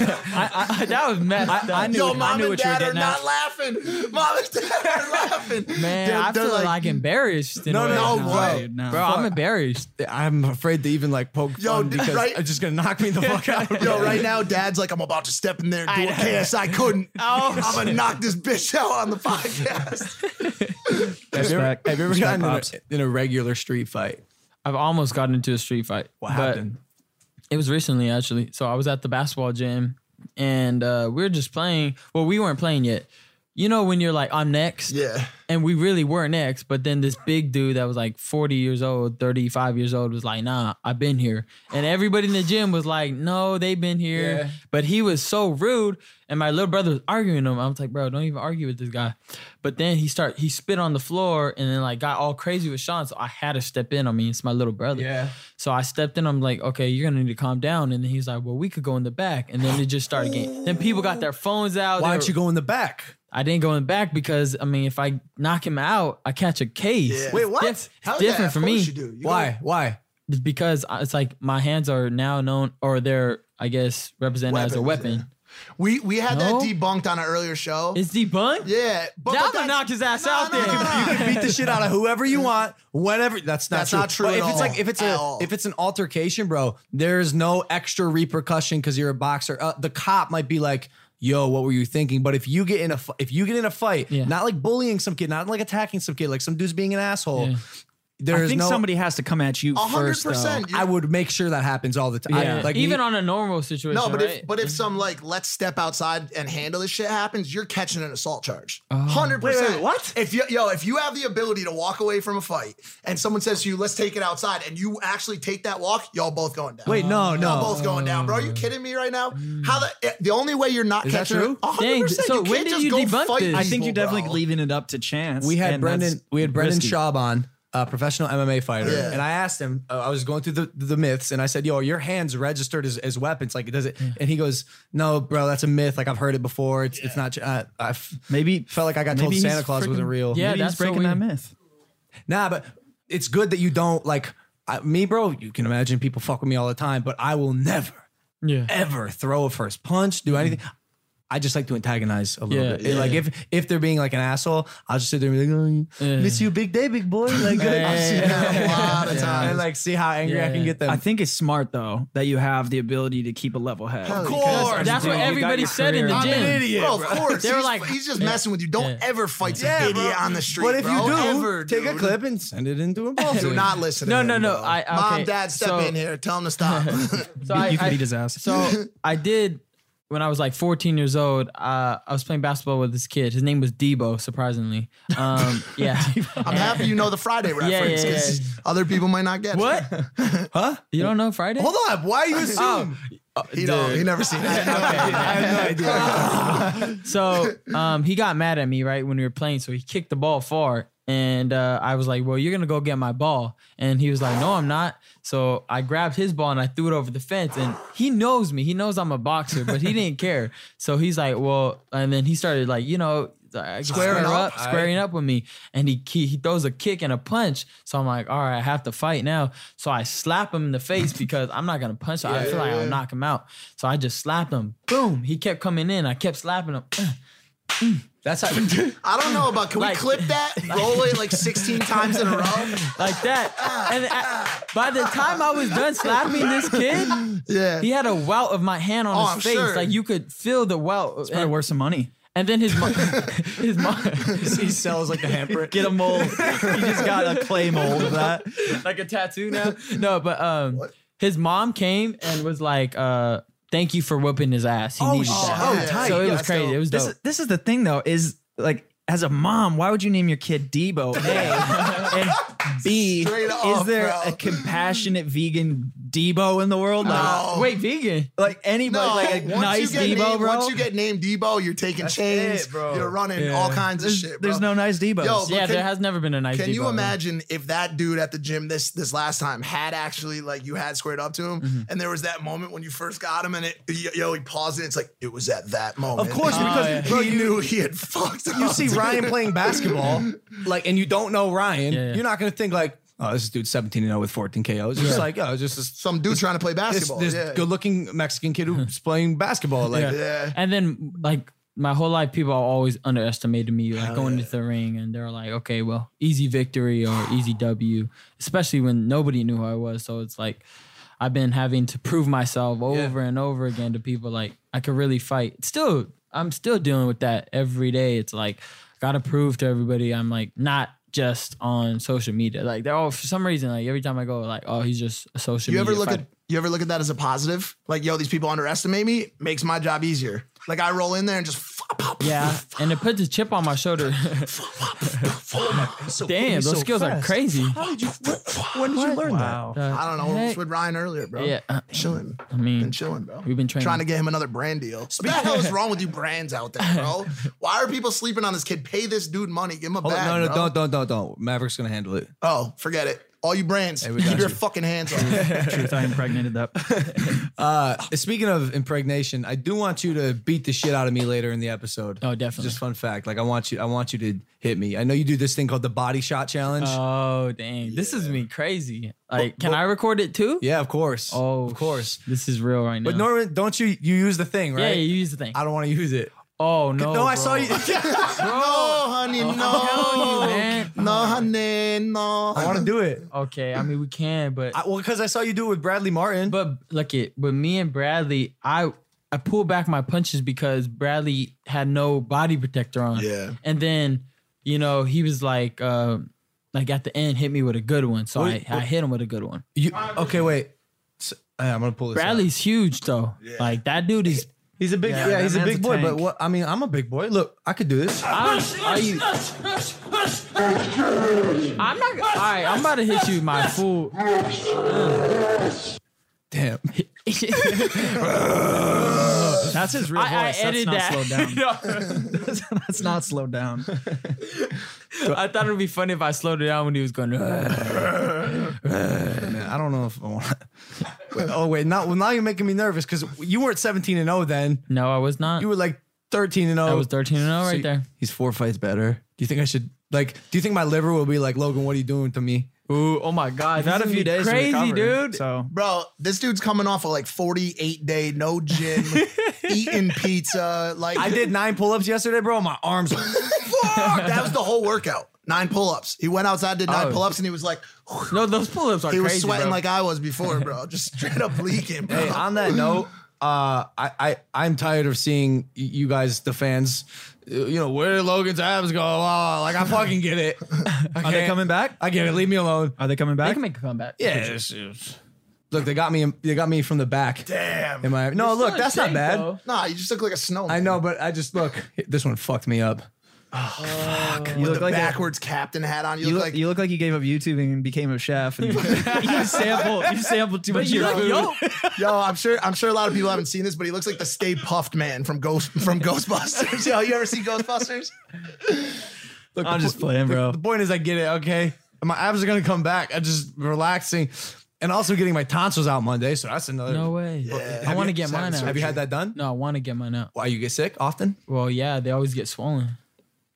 I, I, that was messed up. I knew- Yo, I mom knew and what you were dad are getting not at. laughing. Mom and dad are laughing. Man, They're- I they're feel like, embarrassed. In No, a way. no, No, bro. what? Dude, no. Bro, I'm embarrassed. I'm afraid to even like poke Yo, fun d- because right- it's just gonna knock me the fuck out. Yo, right now, dad's like, I'm about to step in there and do a K S I couldn't. Oh, I'm gonna knock this bitch out on the podcast. Have you ever, Respect. have you ever Respect, gotten in Pops. a, in a regular street fight? I've almost gotten into a street fight. What but happened? It was recently, actually. So I was at the basketball gym, and uh, we were just playing. Well, we weren't playing yet. You know when you're like, I'm next? Yeah. And we really were next, but then this big dude that was like forty years old, thirty-five years old was like, nah, I've been here. And everybody in the gym was like, no, they've been here. Yeah. But he was so rude. And my little brother was arguing him. I was like, bro, don't even argue with this guy. But then he start he spit on the floor and then like got all crazy with Sean. So I had to step in. I mean, it's my little brother. Yeah. So I stepped in. I'm like, okay, you're gonna need to calm down. And then he's like, well, we could go in the back. And then it just started getting. Then people got their phones out. Why They don't you were- go in the back? I didn't go in the back because I mean, if I knock him out, I catch a case. Yeah. Wait, what? Diff- Hell it's yeah, different of for course me. You do. You Why? Why? It's because I- it's like my hands are now known, or they're, I guess, represented as a Weapons, weapon. We we had No? that debunked on an earlier show. It's debunked. yeah, but, Now but I'm gonna that- knock his ass No, out no, there. no, no. You can beat the shit out of whoever you want, whenever. That's not That's true. not true But at if it's all. like if it's At a all. if it's an altercation, bro, there's no extra repercussion because you're a boxer. Uh, the cop might be like, "Yo, what were you thinking?" But if you get in a fi- if you get in a fight, Yeah. not like bullying some kid, not like attacking some kid, like some dude's being an asshole. Yeah. There's I think no. somebody has to come at you A hundred first, though. percent. I would make sure that happens all the time. Yeah, like even me- on a normal situation. No, but right? if but if some like let's step outside and handle this shit happens, you're catching an assault charge. Oh. Hundred Wait, wait, percent. wait, what? If you yo, if you have the ability to walk away from a fight and someone says to you, let's take it outside, and you actually take that walk, y'all both going down. Wait, no, no. Y'all both going down, bro. Are you kidding me right now? How the the only way you're not Is that catching true? it? A hundred Dang, percent. so You when can't did just you go debunk fight this? I think people, you're definitely bro. leaving it up to chance. We had and Brendan. that's We had Brendan risky. Schaub on, a professional M M A fighter, Yeah. and I asked him. Uh, I was going through the the myths, and I said, "Yo, are your hands registered as, as weapons? Like, does it?" And he goes, "No, bro, that's a myth. Like, I've heard it before. It's it's not. Uh, I f- Maybe felt like I got told maybe Santa he's Claus freaking- wasn't real. Yeah, Maybe that's he's breaking so that weird. myth. Nah, but it's good that you don't like I, me, bro. You can imagine people fuck with me all the time, but I will never, yeah. ever throw a first punch, do anything. I just like to antagonize a little Yeah, bit. Like yeah. if if they're being like an asshole, I'll just sit there and be like, "Oh, Yeah. miss you, big day, big boy." Like, I've seen that a lot of and times. like see how angry I Yeah. can get them. I think it's smart though that you have the ability to keep a level head. Hell Because course. That's dude, what you got everybody your said in career. the I'm gym. an idiot. Bro, of bro. course. They were he's, like- he's just Yeah. messing with you. Don't Yeah. ever fight some Yeah, idiot bro. on the street. But if you bro. do, ever, take a dude. clip and send it into a ball. Do not listen to No, him, no, no, bro. I- Mom, okay, dad, step so- in here. Tell him to stop. So You I, can I- beat his ass. So I did when I was like fourteen years old. Uh, I was playing basketball with this kid. His name was Debo. Surprisingly, um, yeah. I'm happy you know the Friday reference yeah, yeah. because other people might not get What? it. Huh? You don't know Friday? Hold on. Why you assume? He don't. He never seen it. I have no idea. So um, he got mad at me right when we were playing. So he kicked the ball far, and uh, I was like, "Well, you're gonna go get my ball." And he was like, "No, I'm not." So I grabbed his ball and I threw it over the fence. And he knows me. He knows I'm a boxer, but he didn't care. So he's like, "Well," and then he started like, you know, like, Squaring square up? up, squaring up with me, and he, he he throws a kick and a punch. So I'm like, all right, I have to fight now. So I slap him in the face because I'm not gonna punch. I feel like I'll knock him out. So I just slapped him. Boom! He kept coming in. I kept slapping him. That's how. I don't know about. Can Like- we clip that? Roll it like sixteen times in a row. Like that. And I, by the time I was done slapping this kid, Yeah. he had a welt of my hand on Oh, his I'm face. sure. Like you could feel the welt. Probably And, worth some money. and then his mom, his mom, He sells like a handprint. Get a mold. He just got a clay mold of that. like a tattoo now. No, but um, his mom came and was like, uh, "Thank you for whooping his ass. He needed shit. that." Oh, yeah. tight. So it Yeah, was that's crazy. dope. It was This dope. is, this is the thing though, is like as a mom, why would you name your kid Debo? A, and B, Straight is off, there bro. a compassionate vegan Debo in the world? Like, No. Wait, vegan? like anybody, No, like a once nice you get Debo, named, bro. Once you get named Debo, you're taking chains, it, bro. You're running Yeah. all kinds of there's, shit, bro. there's no nice Debos. Yo, but Yeah, can- there has never been a nice. Can you Debo. imagine if that dude at the gym this this last time had actually like you had squared up to him, Mm-hmm. and there was that moment when you first got him, and it yo he paused it. It's like it was at that moment. Of course, Oh, because yeah. bro, he you knew he had fucked up. you see dude. Ryan playing basketball, like, and you don't know Ryan, Yeah, yeah. you're not gonna think like, oh, this dude's seventeen and oh with fourteen K Os. It's just like, oh, it's just this, Some dude trying to play this, basketball. this yeah. good-looking Mexican kid who's playing basketball. Like, Yeah. Yeah. And then like my whole life, people always underestimated me, like going into the ring, and they're like, okay, well, easy victory or easy W, especially when nobody knew who I was. So it's like I've been having to prove myself over and over again to people. Like I could really fight. Still, I'm still dealing with that every day. It's like gotta prove to everybody I'm like not just on social media. Like they're all for some reason, like every time I go, like, oh, he's just a social You media ever look fighter. at you ever look at that as a positive? Like, yo, these people underestimate me. Makes my job easier. Like I roll in there and just Yeah, and it puts a chip on my shoulder. Damn, those skills are crazy. How did you? When did you learn Wow. Uh, I don't know. I was heck? with Ryan earlier, bro. Yeah, uh, Chilling. I mean, Been chilling, bro. we've been training. Trying to get him another brand deal. What the hell is wrong with you brands out there, bro? Why are people sleeping on this kid? Pay this dude money. Give him a that? bag, No, no, bro. don't, don't, don't, don't. Maverick's gonna handle it. Oh, forget it. All you brands, we keep got your you. fucking hands off. Truth, I impregnated that. Uh, speaking of impregnation, I do want you to beat the shit out of me later in the episode. Oh, definitely. Just fun fact. Like I want you, I want you to hit me. I know you do this thing called the body shot challenge. Oh dang, this is me crazy. Like, can I record it too? yeah, of course. Oh, of course. This is real right now. But Norman, don't you you use the thing, yeah, right? you use the thing. I don't want to use it. Oh no, no, I bro. saw you. No, honey, no. telling you, man. No, honey, no. I want to do it. Okay, I mean we can, but I, well, because I saw you do it with Bradley Martin. but look it. But me and Bradley, I I pulled back my punches because Bradley had no body protector on. Yeah. and then you know he was like, uh, like at the end, hit me with a good one. So I, I hit him with a good one. you, okay, wait. So, I'm gonna pull this. out. Bradley's huge though. Like that dude is. He's a big, yeah, that he's a man's big a boy. But tank. what? I mean, I'm a big boy. Look, I could do this. I don't, are you? I'm not. All right, I'm about to hit you with my full. Damn. That's his real voice. I, I That's edited not that. slowed down. No. That's not slowed down. I thought it would be funny if I slowed it down when he was going. Man, I don't know if I want. Oh wait, now well, now you're making me nervous because you weren't seventeen and oh then. No, I was not. You were like thirteen and oh. I was thirteen and oh So right you- there. He's four fights better. Do you think I should like? Do you think my liver will be like, Logan? What are you doing to me? Ooh, oh my God, I've had a this is few days to crazy, recover, dude. So Bro, this dude's coming off of like forty-eight day, no gym, eating pizza. Like I did nine pull-ups yesterday, bro. My arms. Are, fuck. That was the whole workout. Nine pull-ups. He went outside, did nine Oh. pull-ups, and he was like, No, those pull-ups are he was crazy, sweating bro. like I was before, bro. Just straight up leaking, bro. hey, on that note, uh, I, I I'm tired of seeing y- you guys, the fans. uh, You know where did Logan's abs go? Oh, like I fucking get it. are they coming back? I get it. Leave me alone. Are they coming They back? can make a comeback. Yeah. it's- it's- Look, they got me. They got me from the back. Damn. Am I? No, look, that's not bad. Nah, you just look like a snowman. I know, but I just look. This one fucked me up. You With look the like a- backwards captain hat on. You, You look look, like you look like you gave up YouTube and became a chef. And you sample, you sampled too much of You your look, food. yo, yo. I'm sure. I'm sure a lot of people haven't seen this, but he looks like the Stay Puffed Man from Ghost from Ghostbusters. Yo, you ever see Ghostbusters? Look, I'm the just po- playing, the- bro. The point is, I get it. Okay, my abs are gonna come back. I just relaxing, and also getting my tonsils out Monday. So that's another. no way. I Have want to you- get mine out. Have you had that done? No, I want to get mine out. Why you get sick often? Well, yeah, they always get swollen.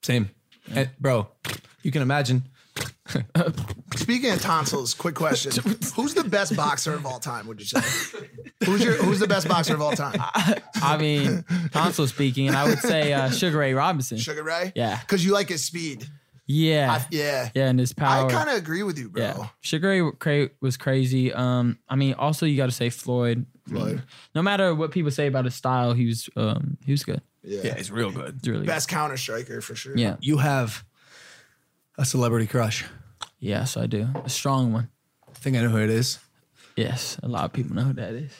Same. And, bro, you can imagine. Speaking of tonsils, quick question: who's the best boxer of all time? Would you say? Who's your Who's the best boxer of all time? I mean, tonsil speaking, and I would say uh, Sugar Ray Robinson. Sugar Ray. Yeah. Because you like his speed. Yeah. I, yeah. Yeah, and his power. I kind of agree with you, bro. Yeah. Sugar Ray cra- was crazy. Um, I mean, also you got to say Floyd. Floyd. No matter what people say about his style, he was um, he was good. Yeah. Yeah, he's real good. He's really Best counter striker for sure. good. Yeah. You have a celebrity crush. Yes, I do. A strong one. I think I know who it is. Yes, a lot of people know who that is.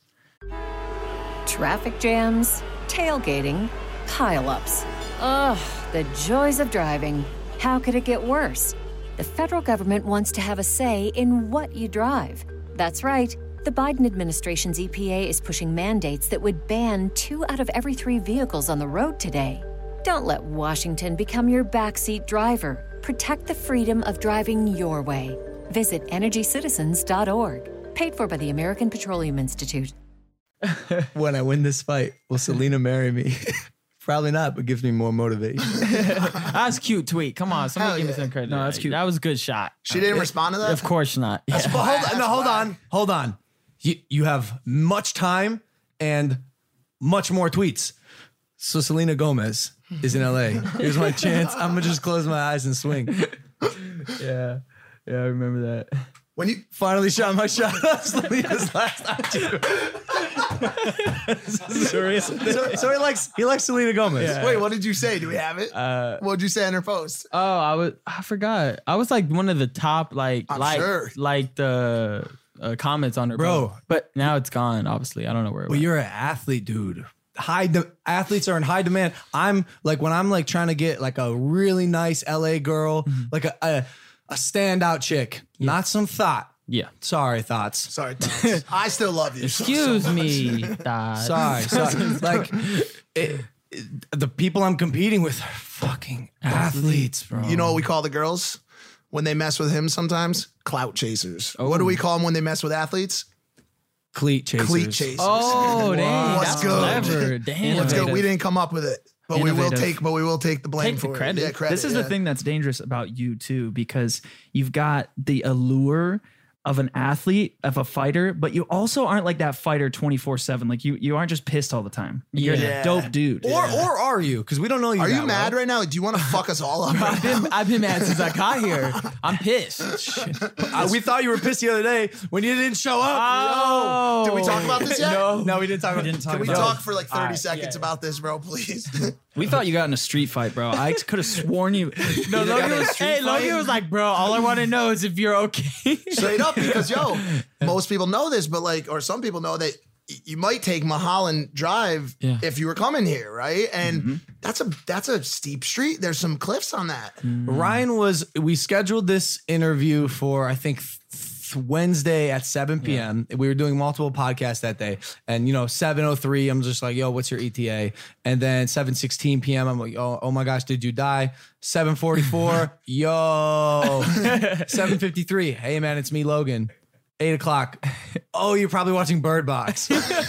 Traffic jams, tailgating, pileups. Ugh, the joys of driving. How could it get worse? The federal government wants to have a say in what you drive. That's right. The Biden administration's E P A is pushing mandates that would ban two out of every three vehicles on the road today. Don't let Washington become your backseat driver. Protect the freedom of driving your way. Visit energy citizens dot org. Paid for by the American Petroleum Institute. When I win this fight, will Selena marry me? Probably not, but gives me more motivation. That's a cute tweet. Come on, somebody Hell give yeah. me some credit. No, that's cute. That was a good shot. She didn't respond to that. Of course not. Yeah. But hold on, no, hold whack. on, hold on. You you have much time and much more tweets. So Selena Gomez is in L A. Here's my chance. I'm gonna just close my eyes and swing. Yeah. Yeah, I remember that. When you Finally shot my shot on Selena's last I do. so, so he likes he likes Selena Gomez. Yeah. wait, what did you say? Do we have it? Uh, what did you say in her post? Oh, I was. I forgot. I was like one of the top, like, I'm like, sure. like the uh, comments on her, Bro. post. But now it's gone. Obviously, I don't know where. It Well, went. you're an athlete, dude. High de- athletes are in high demand. I'm like when I'm like trying to get like a really nice L A girl, Mm-hmm. like a a, a standout chick, not some thought. Yeah. Sorry, thoughts. Sorry, Thomas. I still love you. so- Excuse so much. me. Dad. Sorry, sorry. Like it, it- the people I'm competing with are fucking athletes, bro. You know what we call the girls when they mess with him sometimes? Clout chasers. What do we call them when they mess with athletes? cleat chasers. Cleat chasers. Oh, dang. What's That's good? clever. Damn. Let's go. Innovative. We didn't come up with it, but we will Innovative. take. But we will take the blame Take the for credit. it. Yeah, credit. This is yeah. the thing that's dangerous about you too, because you've got the allure of an athlete, of a fighter, but you also aren't like that fighter twenty-four seven. Like you you aren't just pissed all the time. You're Yeah. a dope dude. Or or are you? Because we don't know you. Are that you mad well. right now? Do you want to fuck us all up? I've been, I've been mad since I got here. I'm pissed. Uh, we thought you were pissed the other day when you didn't show up. Oh. Did we talk about this yet? No. No, we didn't talk about didn't talk Can we about talk it. for like thirty All right, seconds yeah. about this, bro? Please. We thought you got in a street fight, bro. I could have sworn you. No, either got Logan in a was, street hey, fight- Logan was like, bro, all I want to know is if you're okay. Straight up, because yo, most people know this, but like, or some people know that y- you might take Mulholland Drive Yeah. if you were coming here, right? And that's a that's a steep street. There's some cliffs on that. Ryan was, we scheduled this interview for, I think, th- Wednesday at seven p.m. We were doing multiple podcasts that day. And, you know, seven oh three, I'm just like, yo, what's your E T A? And then seven sixteen p.m., I'm like, oh, oh my gosh, did you die? seven forty-four, yo. seven fifty-three, hey, man, it's me, Logan. eight o'clock, oh, you're probably watching Bird Box.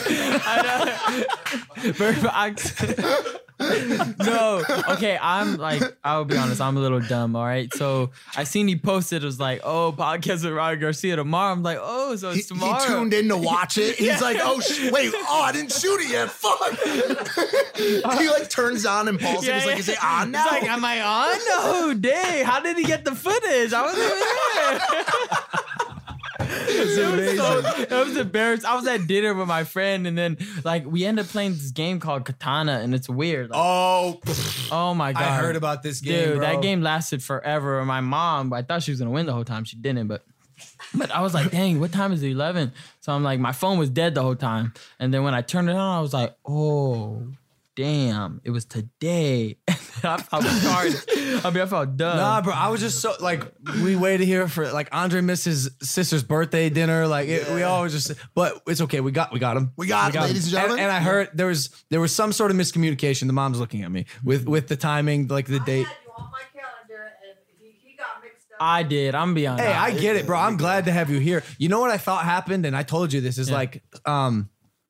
Bird Box. No, okay, I'm like, I'll be honest, I'm a little dumb, all right? So I seen he posted, it was like, oh, podcast with Ryan Garcia tomorrow. I'm like, oh, so He, it's he tomorrow. tuned in to watch it. He's like, oh, sh- wait, oh, I didn't shoot it yet. Fuck. He like turns on and Paul's Yeah, like, yeah. is it on now? He's like, am I on? No, dang. How did he get the footage? I wasn't even there. It was, so, it was embarrassing. I was at dinner with my friend, and then like we end up playing this game called Katana, and it's weird. Like, Oh, oh my god! I heard about this game, Dude, bro. that game lasted forever. My mom, I thought she was gonna win the whole time. She didn't, but but I was like, dang, what time is it? eleven. So I'm like, my phone was dead the whole time. And then when I turned it on, I was like, oh, damn, it was today. I felt retarded. I mean, I felt dumb. Nah, bro, I was just so like we waited here for like Andre missed his sister's birthday dinner. Like it, we all was just, but it's okay. We got we got him. We got, it, him. ladies and gentlemen. And, and I heard there was there was some sort of miscommunication. The mom's looking at me with with the timing, like the I date. had you on my calendar, and he, he got mixed up. I did. I'm beyond. Hey, I get it, bro. I'm glad to have you here. You know what I thought happened, and I told you this is Yeah. like um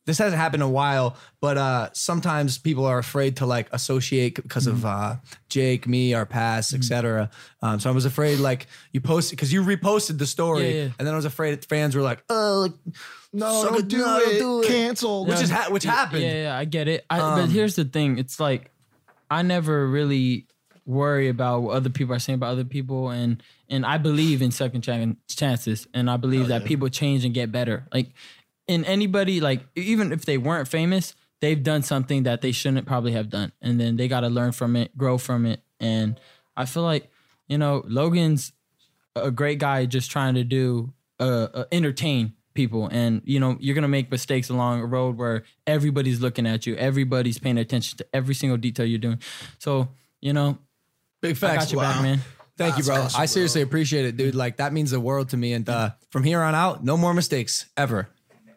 this hasn't happened in a while, but uh, sometimes people are afraid to like associate because of uh, Jake, me, our past, et cetera. Um, so I was afraid like you posted because you reposted the story, Yeah, yeah. and then I was afraid that fans were like, "Oh, like, No, So don't do no, it. do it. Cancel. Which is ha- which happened. Yeah, yeah, I get it. I, Um, but here's the thing: it's like I never really worry about what other people are saying about other people, and and I believe in second chan- chances, and I believe that people change and get better. Like in anybody, like even if they weren't famous, they've done something that they shouldn't probably have done, and then they got to learn from it, grow from it, and I feel like you know Logan's a great guy, just trying to do uh, uh entertain people, and you know you're gonna make mistakes along a road where everybody's looking at you, everybody's paying attention to every single detail you're doing. So you know, big I facts." got your back, man. Thank you, That's bro. awesome, I seriously appreciate it, dude. Like that means the world to me. And uh, from here on out, no more mistakes ever.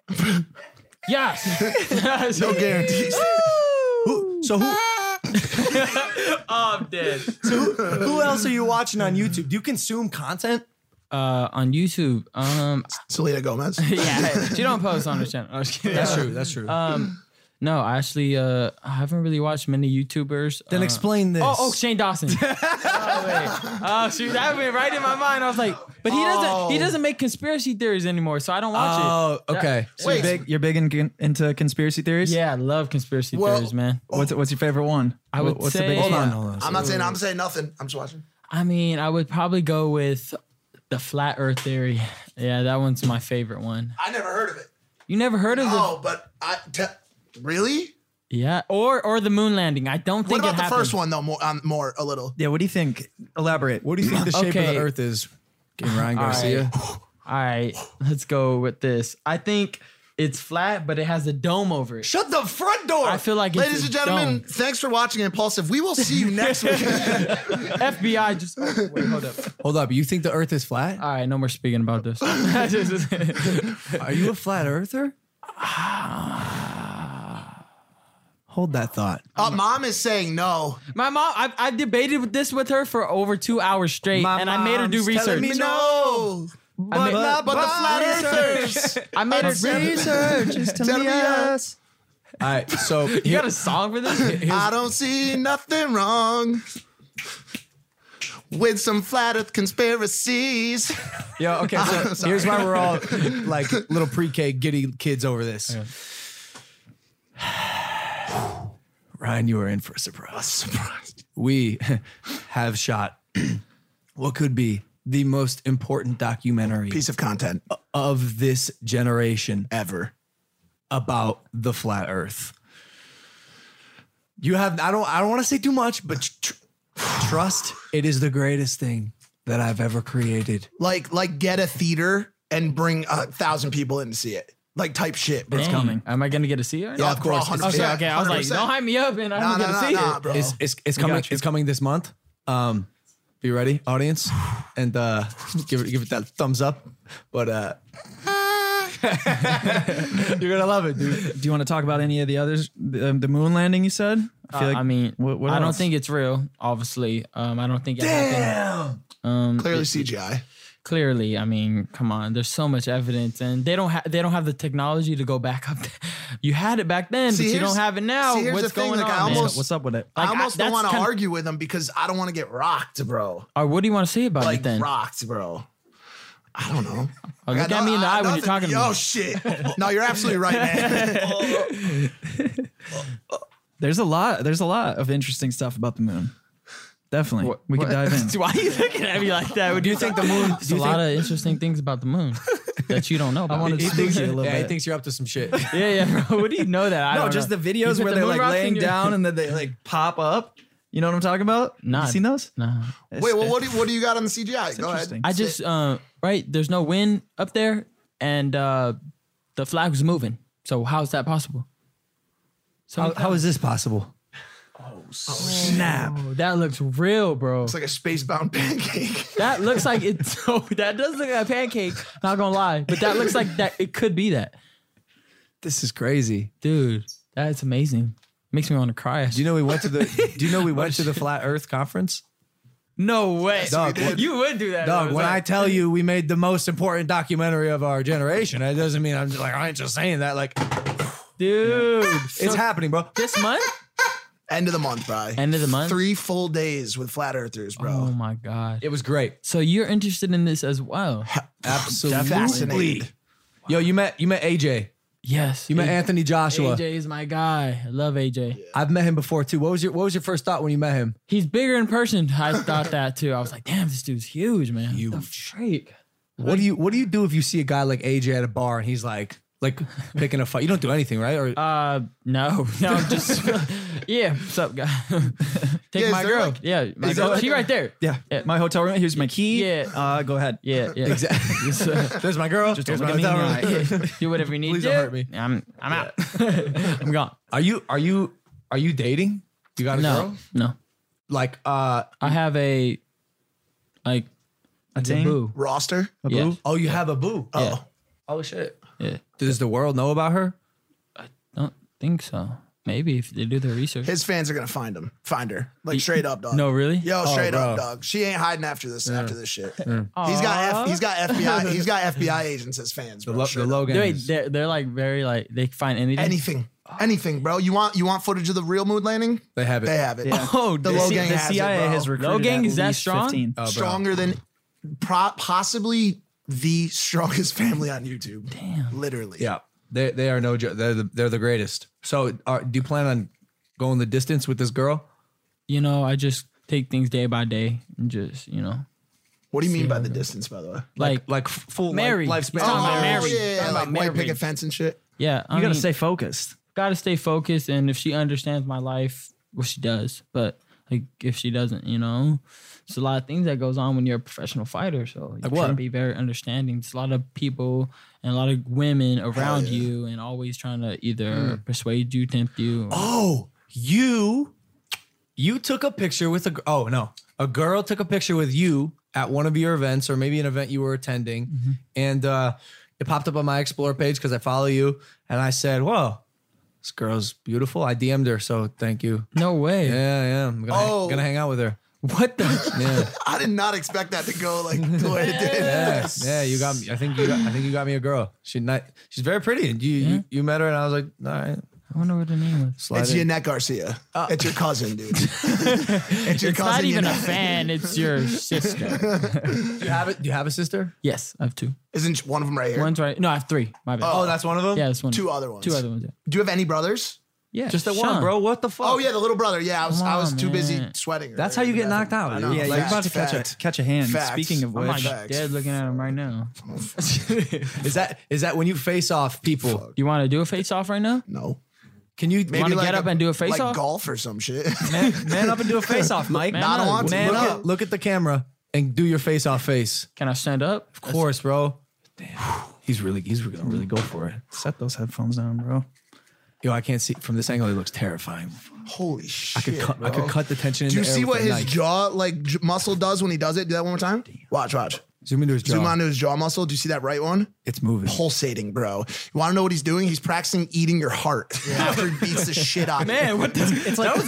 Yes. No guarantees. Who, so who? Oh, I'm dead. Who else are you watching on YouTube? Do you consume content? Uh, on YouTube, um, Selena Gomez. yeah, she don't post on the channel. I was kidding. That's true. That's true. Um, no, I actually, uh, I haven't really watched many YouTubers. then uh, explain this. Oh, oh, Shane Dawson. oh, wait. Oh, shoot, that went right in my mind. I was like, but he doesn't. He doesn't make conspiracy theories anymore, so I don't watch Oh, it. okay. So you're big, you're big in, into conspiracy theories? Yeah, I love conspiracy Well- theories, man. What's what's your favorite one? I What- would what's say- the biggest Hold one? on, hold on. I'm not saying. I'm saying nothing. I'm just watching. I mean, I would probably go with the flat Earth theory. Yeah, that one's my favorite one. I never heard of it. You never heard of it? Oh, but I te- really. Yeah, or or the moon landing. I don't What think about it the happened. first one though? More, um, more a little. Yeah, what do you think? Elaborate. What do you think the shape of Okay. the Earth is? King Ryan All Garcia. All right, let's go with this. I think it's flat, but it has a dome over it. Shut the front door. I feel like it's Ladies a and gentlemen, dome. thanks for watching Impulsive. We will see you next week. F B I just oh, wait, hold up. Hold up. You think the Earth is flat? All right, no more speaking about this. Are you a flat earther? Hold that thought. Uh, Mom is saying no. My mom, I, I debated with this with her for over two hours straight, My and I made her do mom's telling research. me No. But, made- not But the flat research. earthers. I made her Research is Tell me yes. All right. So You got a song for this? I don't see nothing wrong with some flat earth conspiracies. Yo, okay, so sorry. here's why we're all like little pre-K giddy kids over this. Ryan, you were in for a surprise. Surprised. We have shot what could be the most important documentary Piece of content of this generation ever. about the flat earth. You have I don't I don't want to say too much, but tr- trust it is the greatest thing that I've ever created. Like, like get a theater and bring a thousand people in to see it. Like type shit, bro. Dang, coming. Am I gonna get to see her? Yeah, of course. bro, one hundred Okay, percent, okay. I was one hundred like, percent. don't hype me up, and I'm Nah, gonna nah, see nah, nah, it. bro. It's it's, it's coming got you. it's coming this month. Um be ready, audience, and uh give it give it that thumbs up. But uh you're gonna love it, dude. Do you want to talk about any of the others? The, the moon landing, you said? Uh, I mean, what- what I don't else? think it's real. Obviously, um, I don't think it happened. Um, Clearly it- C G I. Clearly, I mean, come on. There's so much evidence, and they don't have they don't have the technology to go back up. You had it back then, See, but you here's- don't have it now. see, here's What's the thing, going like, I on? man? almost- What's up with it? I Like, almost I- don't that's want to kinda- argue with them because I don't want to get rocked, bro. Or what do you want to say about Like it then? rocked, bro. I don't know. Oh, I look got at me in the I- eye when you're nothing- talking to me. Oh shit! No, you're absolutely right, man. There's a lot. There's a lot of interesting stuff about the moon. Definitely, What- we could what- dive in. Why are you looking at me like that? Do you think the moon? There's a lot of interesting things about the moon that you don't know about. I wanted to spook you a little Yeah, he bit. thinks you're up to some shit. yeah, yeah, bro. What do you know that? I no, don't just know. the You videos put where the they're moon like rocks in laying your- down and then they like pop up. You know what I'm talking about? Nah. You seen those? Nah. It's- Wait, well, what do you, what do you got on the C G I? it's Go ahead. interesting. I just uh, right. There's no wind up there, and uh, the flag was moving. So how is that possible? So How, how is this possible? Snap. Oh, that looks real, bro. It's like a space-bound pancake. That looks like it's. So that does look like a pancake. Not gonna lie, but that looks like that. It could be that, This is crazy. dude. That's amazing. Makes me want to cry. Do you know we went to the do you know we went to the Flat Earth conference? No way, Dog, we did. You would do that, Dog, though. when It's I like- tell you we made the most important documentary of our generation, that doesn't mean I'm just like I ain't just saying that. Like dude. It's So happening, bro. this month. End of the month, bro. End of the month? Three full days with flat earthers, bro. Oh my god. It was great. So you're interested in this as well? Absolutely. Fascinated. Yo, you met you met A J. Yes. You met Anthony Joshua. A J is my guy. I love A J. I've met him before too. What was your What was your first thought when you met him? He's bigger in person. I thought that too. I was like, damn, this dude's huge, man. Huge. The freak. What do you What do you do if you see a guy like A J at a bar and he's like like picking a fight? You don't do anything, right? Or Uh, no, no, I'm just yeah. What's up, guy? Take Yeah, is my there girl. like- yeah, my is there girl. like she a- right there. Yeah. Yeah. My hotel room. Here's my key. Yeah. Uh, go ahead. Yeah, yeah. exactly. Just, uh, There's my girl. Just Here's don't my look at me hotel in room. the eye. do whatever you need. Please to don't do. hurt me. I'm I'm out. I'm gone. Are you Are you Are you dating? You got a No, girl? no. Like uh I have a like A a ting? boo. Roster? A Yeah. boo? oh you have a boo. Oh. Yeah. Oh shit. Yeah, Does the world know about her? don't think so. Maybe if they do their research. His fans are gonna find him. Find her. Like straight up, dog. No, really? Yo, straight bro. up, dog. She ain't hiding after this after this shit. He's got F, he's got F B I he's got F B I agents as fans, The, bro. lo- the straight up. Logan. Wait, they're they're like very like they find anything. Anything. Anything, bro. You want you want footage of the real mood landing? They have it. They have it. Yeah. Oh, The the Low C- Gang the has C I A it, bro. has recruited Gang, at is that least strong? fifteen. Oh, bro. Stronger than pro- possibly the strongest family on YouTube. Damn. Literally. Yeah. They they are no joke. They're the they're the greatest. So are, do you plan on going the distance with this girl? You know, I just take things day by day and just you know What do you mean See by how the it goes. distance, by the way? Like like f- full Married. life, lifespan. He's talking about Oh, married. yeah, Talking like about white married. picket fence and shit. yeah. I You got to mean, stay focused. gotta stay focused, and if she understands my life, well, she does. But like, if she doesn't, you know, it's a lot of things that goes on when you're a professional fighter. So you Like gotta what? be very understanding. It's a lot of people and a lot of women around yeah. you, and always trying to either persuade you, tempt you. or- Oh, you you took a picture with a gr- oh no, a girl took a picture with you at one of your events or maybe an event you were attending, and uh, it popped up on my Explore page because I follow you, and I said, "Whoa, this girl's beautiful." I D M'd her, so thank you. No way. Yeah, yeah, I'm gonna, Oh. gonna hang out with her. What the? Yeah, I did not expect that to go like the way it did. yeah, yeah. You got me. I think you got. I think you got me a girl. She not. She's very pretty, and you you, you met her, and I was like, all right, I wonder what her name was. slide It's in. Yanette Garcia. it's your cousin, dude. it's your It's cousin. not even a Yanette. fan. It's your sister. Do you have it? Do you have a sister? Yes, I have two. Isn't one of them right here? One's right. No, I have three. My bad. Oh, that's one of them. yeah, that's one. Two other ones. Two other ones. Yeah. Do you have any brothers? Yeah, Just the Sean. one, bro. What the fuck? Oh yeah, the little brother. Yeah, I was Come I was on, too busy man. sweating. That's how you get knocked out. I know. Yeah, you're Facts, about to catch a facts. catch a hand. Facts. Speaking of Oh I'm which, like Facts. dead looking at him right now. Is that is that when you face off people? You want to do a face off right now? No. Can you Maybe wanna like get up and do a face like off? golf or some shit. man, man up and do a face off, Mike. Man Not up. on. man Look look up. at, look at the camera and do your face off face? Can I stand up? Of course, bro. Damn, he's really he's gonna really go for it. Set those headphones down, bro. Yo, I can't see from this angle. It looks terrifying. Holy shit! I could cut. I bro. could cut the tension in Do you the air see with what a his knife. jaw like j- muscle does when he does it? Do that one more time. Watch, watch. Zoom into his jaw. Zoom onto his jaw muscle. Do you see that right one? It's moving. Pulsating, bro. You want to know what he's doing? He's practicing eating your heart after he beats the shit out of you. Man, what the? It's like,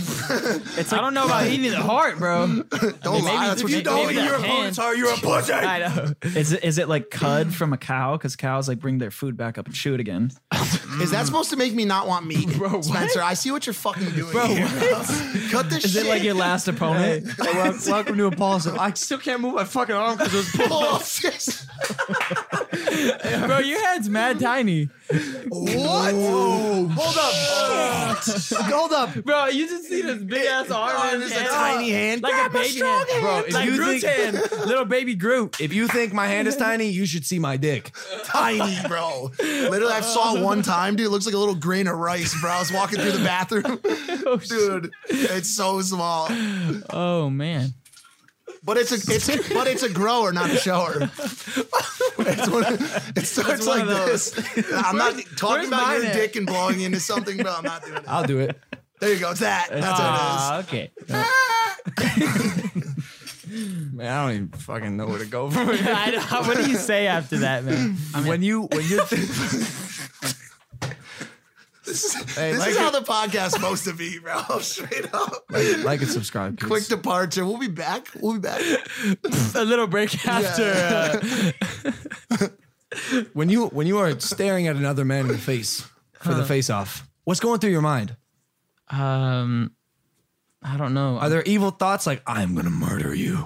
it's like I don't know about eating the heart, bro. Don't maybe lie. That's if what you you don't do. eat your opponent's heart, you're a pussy. I know. Is it is it like cud from a cow? Because cows like bring their food back up and chew it again. Is that supposed to make me not want meat, Bro, what? Spencer? I see what you're fucking doing here. Bro. Cut this Is shit. it like your last opponent? Welcome to Impulsive. I still can't move my fucking arm because it was pulled Oh, off. shit. Bro, your head's mad tiny. What? Hold up. Hold up. Bro, you just see this big ass arm in his It's a hand. tiny hand. Like Grab a baby strong hand. Bro, if Like you Groot's think- hand. Little baby Groot. If you think my hand is tiny, you should see my dick. Tiny, bro. Literally, I saw it one time, dude. It looks like a little grain of rice, bro. I was walking through the bathroom. Dude, it's so small. Oh, man. But it's a it's but it's a grower, not a shower. It's one of, it starts one like of those. this. I'm not talking where's about mine your at? dick and blowing into something, bro. I'm not doing it. I'll do it. There you go. It's that. That's Ah, okay. Man, I don't even fucking know where to go from here. I know. What do you say after that, man? when you when you're th- This Hey, is like how it- the podcast's supposed to be, bro. Straight up. like, like and subscribe. Kids. Quick departure. We'll be back. We'll be back. A little break after. Uh, when you when you are staring at another man in the face for the face off? What's going through your mind? Um, I don't know. Are there evil thoughts like I'm gonna murder you?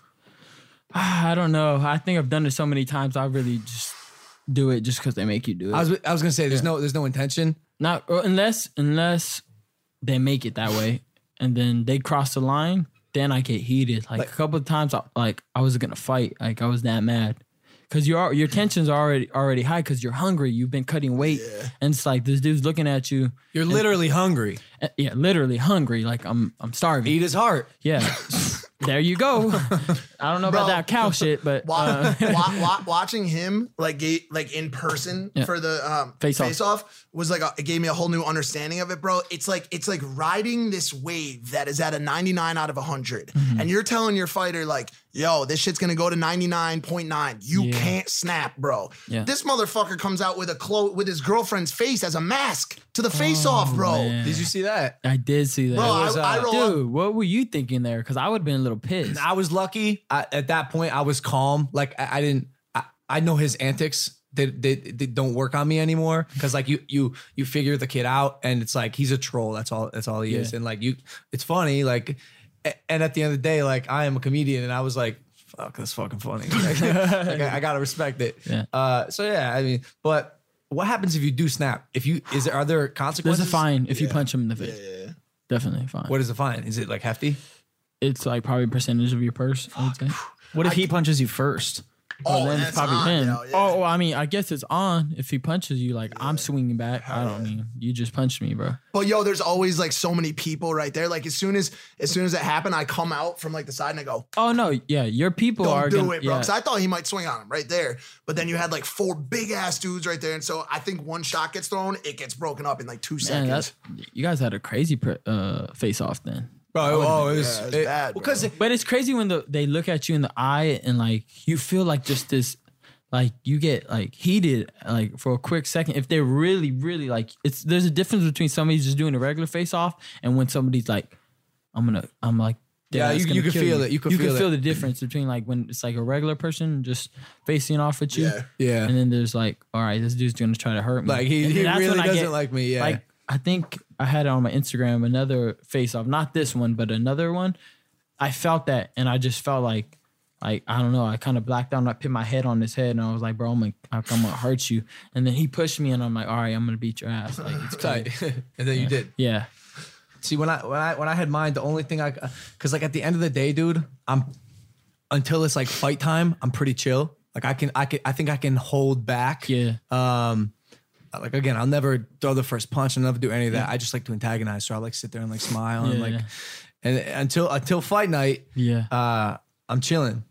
I don't know. I think I've done it so many times. I really just do it just because they make you do it. I was I was gonna say there's no there's no intention. Not or unless unless they make it that way, and then they cross the line. Then I get heated. Like, Like- a couple of times, I, like I was gonna fight. Like I was that mad. Cause your your tensions are already already high because you're hungry. You've been cutting weight, and it's like this dude's looking at you. You're literally hungry. Uh, Yeah, literally hungry. Like I'm I'm starving. Eat his heart. Yeah, there you go. I don't know Bro. about that cow shit, but Wa- uh, wa- wa- watching him like ga- like in person Yeah. for the um, Face face, Off. off was like a, it gave me a whole new understanding of it, bro. It's like it's like riding this wave that is at a ninety-nine out of one hundred, Mm-hmm. and you're telling your fighter like, "Yo, this shit's gonna go to ninety-nine point nine. You Yeah. can't snap, bro." Yeah. This motherfucker comes out with a clo- with his girlfriend's face as a mask to the face off, bro. Oh, man. Did you see that? I did see that. Bro, I, was, uh, I roll up. Dude, what were you thinking there? Because I would have been a little pissed. I was lucky. I, at that point, I was calm. Like I, I didn't. I, I know his antics. They, they, they don't work on me anymore because like you you you figure the kid out and it's like he's a troll. That's all. That's all he Yeah. is. And like you, it's funny. Like, a- and at the end of the day, like I am a comedian and I was like, fuck, that's fucking funny. Like, like, I, I gotta respect it. Yeah. Uh. So yeah, I mean, but what happens if you do snap? If you is there are there There's consequences? a fine if you punch him in the face. Yeah. Definitely a fine. What is the fine? Is it like hefty? It's like probably a percentage of your purse. I would say. What if he punches you first? Oh, Then that's it's probably on, him. yo, yeah. Oh, well, I mean, I guess it's on. If he punches you, like I'm swinging back. I don't mean you just punched me, bro. But yo, there's always like so many people right there. Like as soon as as soon as it happened, I come out from like the side and I go, Oh no, yeah, your people "Don't are do gonna, it, bro." yeah. Because I thought he might swing on him right there, but then you had like four big ass dudes right there, and so I think one shot gets thrown, it gets broken up in like two Man, seconds. that's you guys had a crazy pre- uh, face off then. Bro, oh, it was, yeah, it was bad, bro. because But it's crazy when the, they look at you in the eye and like you feel like just this, like you get like heated like for a quick second. If they're really, really like it's there's a difference between somebody just doing a regular face off and when somebody's like, I'm gonna, I'm like, Yeah, it's you- gonna you can kill feel it. You can you feel can feel it. the difference between like when it's like a regular person just facing off at you, Yeah. Yeah. and then there's like, all right, this dude's gonna try to hurt me. Like, he- And he that's really when I doesn't like me, yeah. Like I think I had it on my Instagram, another face off, not this one, but another one. I felt that, and I just felt like, like I don't know. I kind of blacked out, and I put my head on his head, and I was like, "Bro, I'm gonna, I'm gonna hurt you." And then he pushed me, and I'm like, "All right, I'm gonna beat your ass." Like it's tight. cool. And then you did. Yeah, See, when I when I when I had mine, the only thing I because like at the end of the day, dude, I'm until it's like fight time, I'm pretty chill. Like I can I can I think I can hold back. yeah. Um, like again, I'll never throw the first punch. I'll never do any of that. I just like to antagonize. So I like sit there and like smile and Yeah. like, and until until fight night, Yeah. uh, I'm chilling.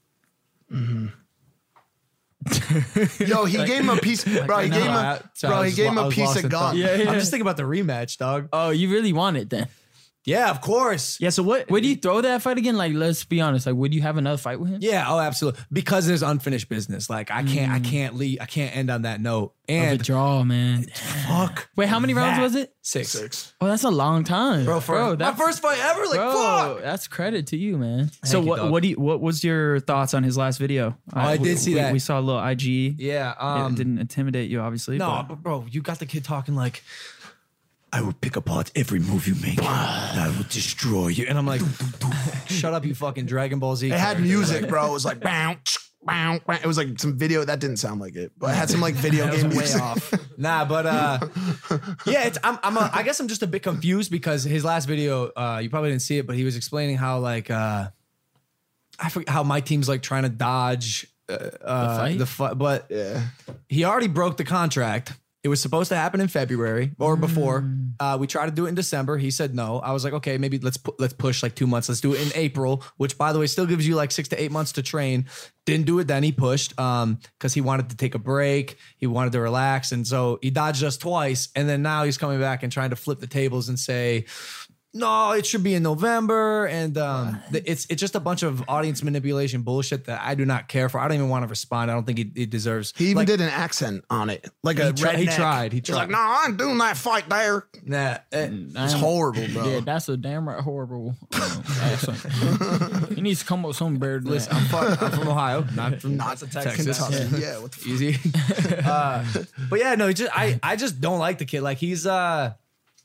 Yo, he gave him a piece, bro. He No, gave him, I- a, sorry, bro. I He was gave him lo- I a was piece lost of in thought. gum. Yeah, yeah. I'm just thinking about the rematch, dog. Oh, you really want it then? Yeah, of course. Yeah. So what? Would you throw that fight again? Like, let's be honest. Like, would you have another fight with him? Yeah, oh, absolutely. Because there's unfinished business. Like I can't, I can't leave. I can't end on that note. Of a And draw, man. fuck. Wait, how many rounds that. was it? Six. Six. Oh, that's a long time, Bro, for bro. my That's, first fight ever. Like bro, fuck. that's credit to you, man. So Thank you, what? dog. What do you? What was your thoughts on his last video? Oh, I we- did see we, that. We saw a little I G. Yeah. It Um. didn't intimidate you, obviously. no, but- but bro, you got the kid talking like, I will pick apart every move you make. and I will destroy you. And I'm like, shut up, you fucking Dragon Ball Z. It had character. music, bro. It was like, bow, bow, bow. It was like some video that didn't sound like it, but it had some like video game way music. off. Nah, but uh, yeah, it's I'm I'm a, I guess I'm just a bit confused because his last video, uh, you probably didn't see it, but he was explaining how like uh, I forget how my team's like trying to dodge uh, uh, fight? the fight, but Yeah. he already broke the contract. It was supposed to happen in February or before. Uh, we tried to do it in December. He said no. I was like, okay, maybe let's pu- let's push like two months. Let's do it in April, which by the way still gives you like six to eight months to train. Didn't do it then. He pushed um because he wanted to take a break. He wanted to relax, and so he dodged us twice. And then now he's coming back and trying to flip the tables and say, no, it should be in November, and um, the, it's it's just a bunch of audience manipulation bullshit that I do not care for. I don't even want to respond. I don't think it, it deserves. He even like, did an accent on it, like a He tri- he redneck. tried, he He's like, tried. "No, I ain't doing that fight there." Nah, eh, It's horrible, bro. Yeah, that's a damn right horrible um, accent. He needs to come up with something better than listen, that. I'm, fu- I'm from Ohio, not from Not Texas. Kentucky. Yeah, what the fuck? Easy. uh, but yeah, no, he just I I just don't like the kid. Like he's uh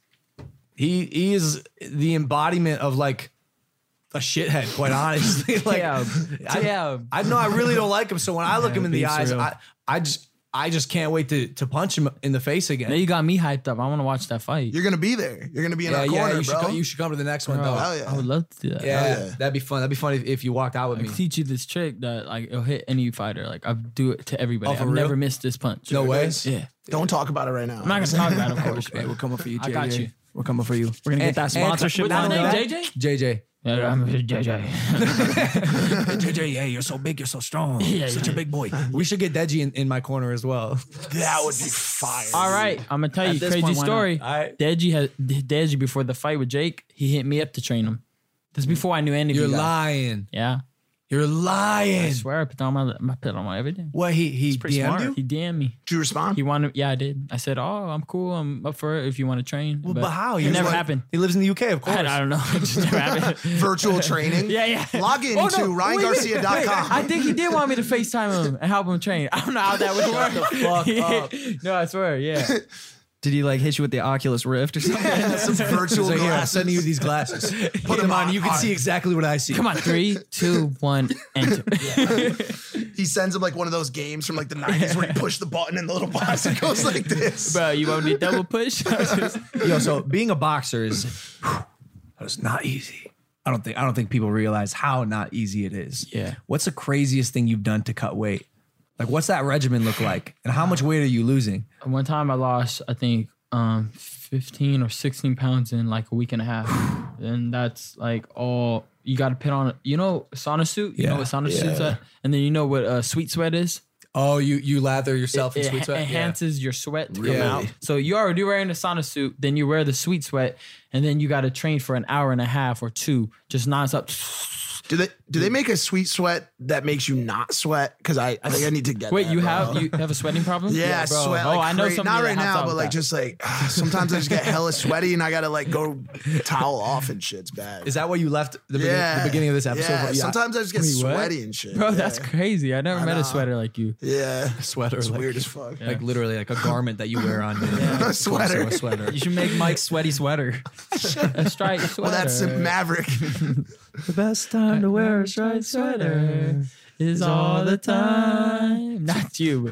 he he is the embodiment of like a shithead, quite honestly. Like Yeah, I, yeah. I know I really don't like him. So when I look him in the beats eyes, real. I I just I just can't wait to to punch him in the face Now again. you got me hyped up. I want to watch that fight. You're gonna be there. You're gonna be in Yeah, our yeah, corner, you should bro. come, you should come to the next one Bro, though. Hell yeah. I would love to do that. Yeah, Hell yeah. that'd be fun. That'd be fun if, if you walked out with I me. can teach you this trick that like it'll hit any fighter. Like I do it to everybody. Oh, for I've real? never missed this punch. No way. Yeah. Don't talk about it right now. I'm not gonna talk about it, of course. Okay, we're coming for you, J J. I got you. We're coming for you. We're gonna get that sponsorship What's now. his name? though. J J? J J. Yeah, I'm J J. J J, yeah, you're so big, you're so strong. Yeah, Such yeah. a big boy. We should get Deji in, in my corner as well. That would be fire. All right, I'm gonna tell you At a this crazy point, why not? story. All right. Deji has Deji before the fight with Jake. He hit me up to train him. This is before I knew any of You're you guys. lying. Yeah, You're I lying. swear I put on my I put on my everything. What he he pretty D M'd smart. you? He D M'd me. Did you respond? He wanted. Yeah, I did. I said, "Oh, I'm cool. I'm up for it. If you want to train." Well, but how? He It was never like- happened. He lives in the U K, of course. I, I don't know. It just never happened. Virtual training. Yeah, yeah. Log in Oh, no. to Wait, Ryan wait, Garcia dot com. I think he did want me to FaceTime him and help him train. I don't know how that would work. the fuck up. No, I swear, yeah. Did he like hit you with the Oculus Rift or something? Some virtual So here, I'm glasses. sending you these glasses. Put them them on. on. You can All see right. exactly what I see. Come on, three, two, one, enter. He sends him like one of those games from like the nineties where you push the button and the little box it goes like this. Bro, you want me to double push? Yo, so being a boxer is it's not easy. I don't think I don't think people realize how not easy it is. Yeah. What's the craziest thing you've done to cut weight? Like, what's that regimen look like? And how much weight are you losing? One time I lost, I think, um, fifteen or sixteen pounds in like a week and a half. And that's like all you got to put on. You know, sauna suit? You Yeah. know what sauna suit's at? And then you know what uh, sweet sweat is? Oh, you you lather yourself in it sweet ha- sweat? enhances your sweat to Really? come out. So you already wearing the sauna suit, then you wear the sweet sweat, and then you got to train for an hour and a half or two, just nonstop. Do they do they make a sweet sweat that makes you not sweat? Because I, I think I need to get Wait, that, you bro. have you have a sweating problem? Yeah, I bro. sweat Oh, like I know crazy. somebody Not that right helps now, out but with like that. just like sometimes I just get hella sweaty and I gotta like go towel off and shit. It's bad. Is that why you left the, begin- yeah. the beginning of this episode? Yeah. Yeah. Sometimes I just get Wait, what? sweaty and shit. Bro, yeah. that's crazy. I never I met know. a sweater like you. Yeah. sweater, It's like, weird as fuck. like literally like a garment that you wear on your A sweater. torso, a sweater. You should make Mike's sweaty sweater. A striped sweater. Well, that's Maverick. The best time to wear a striped sweater. is all the time. Not you.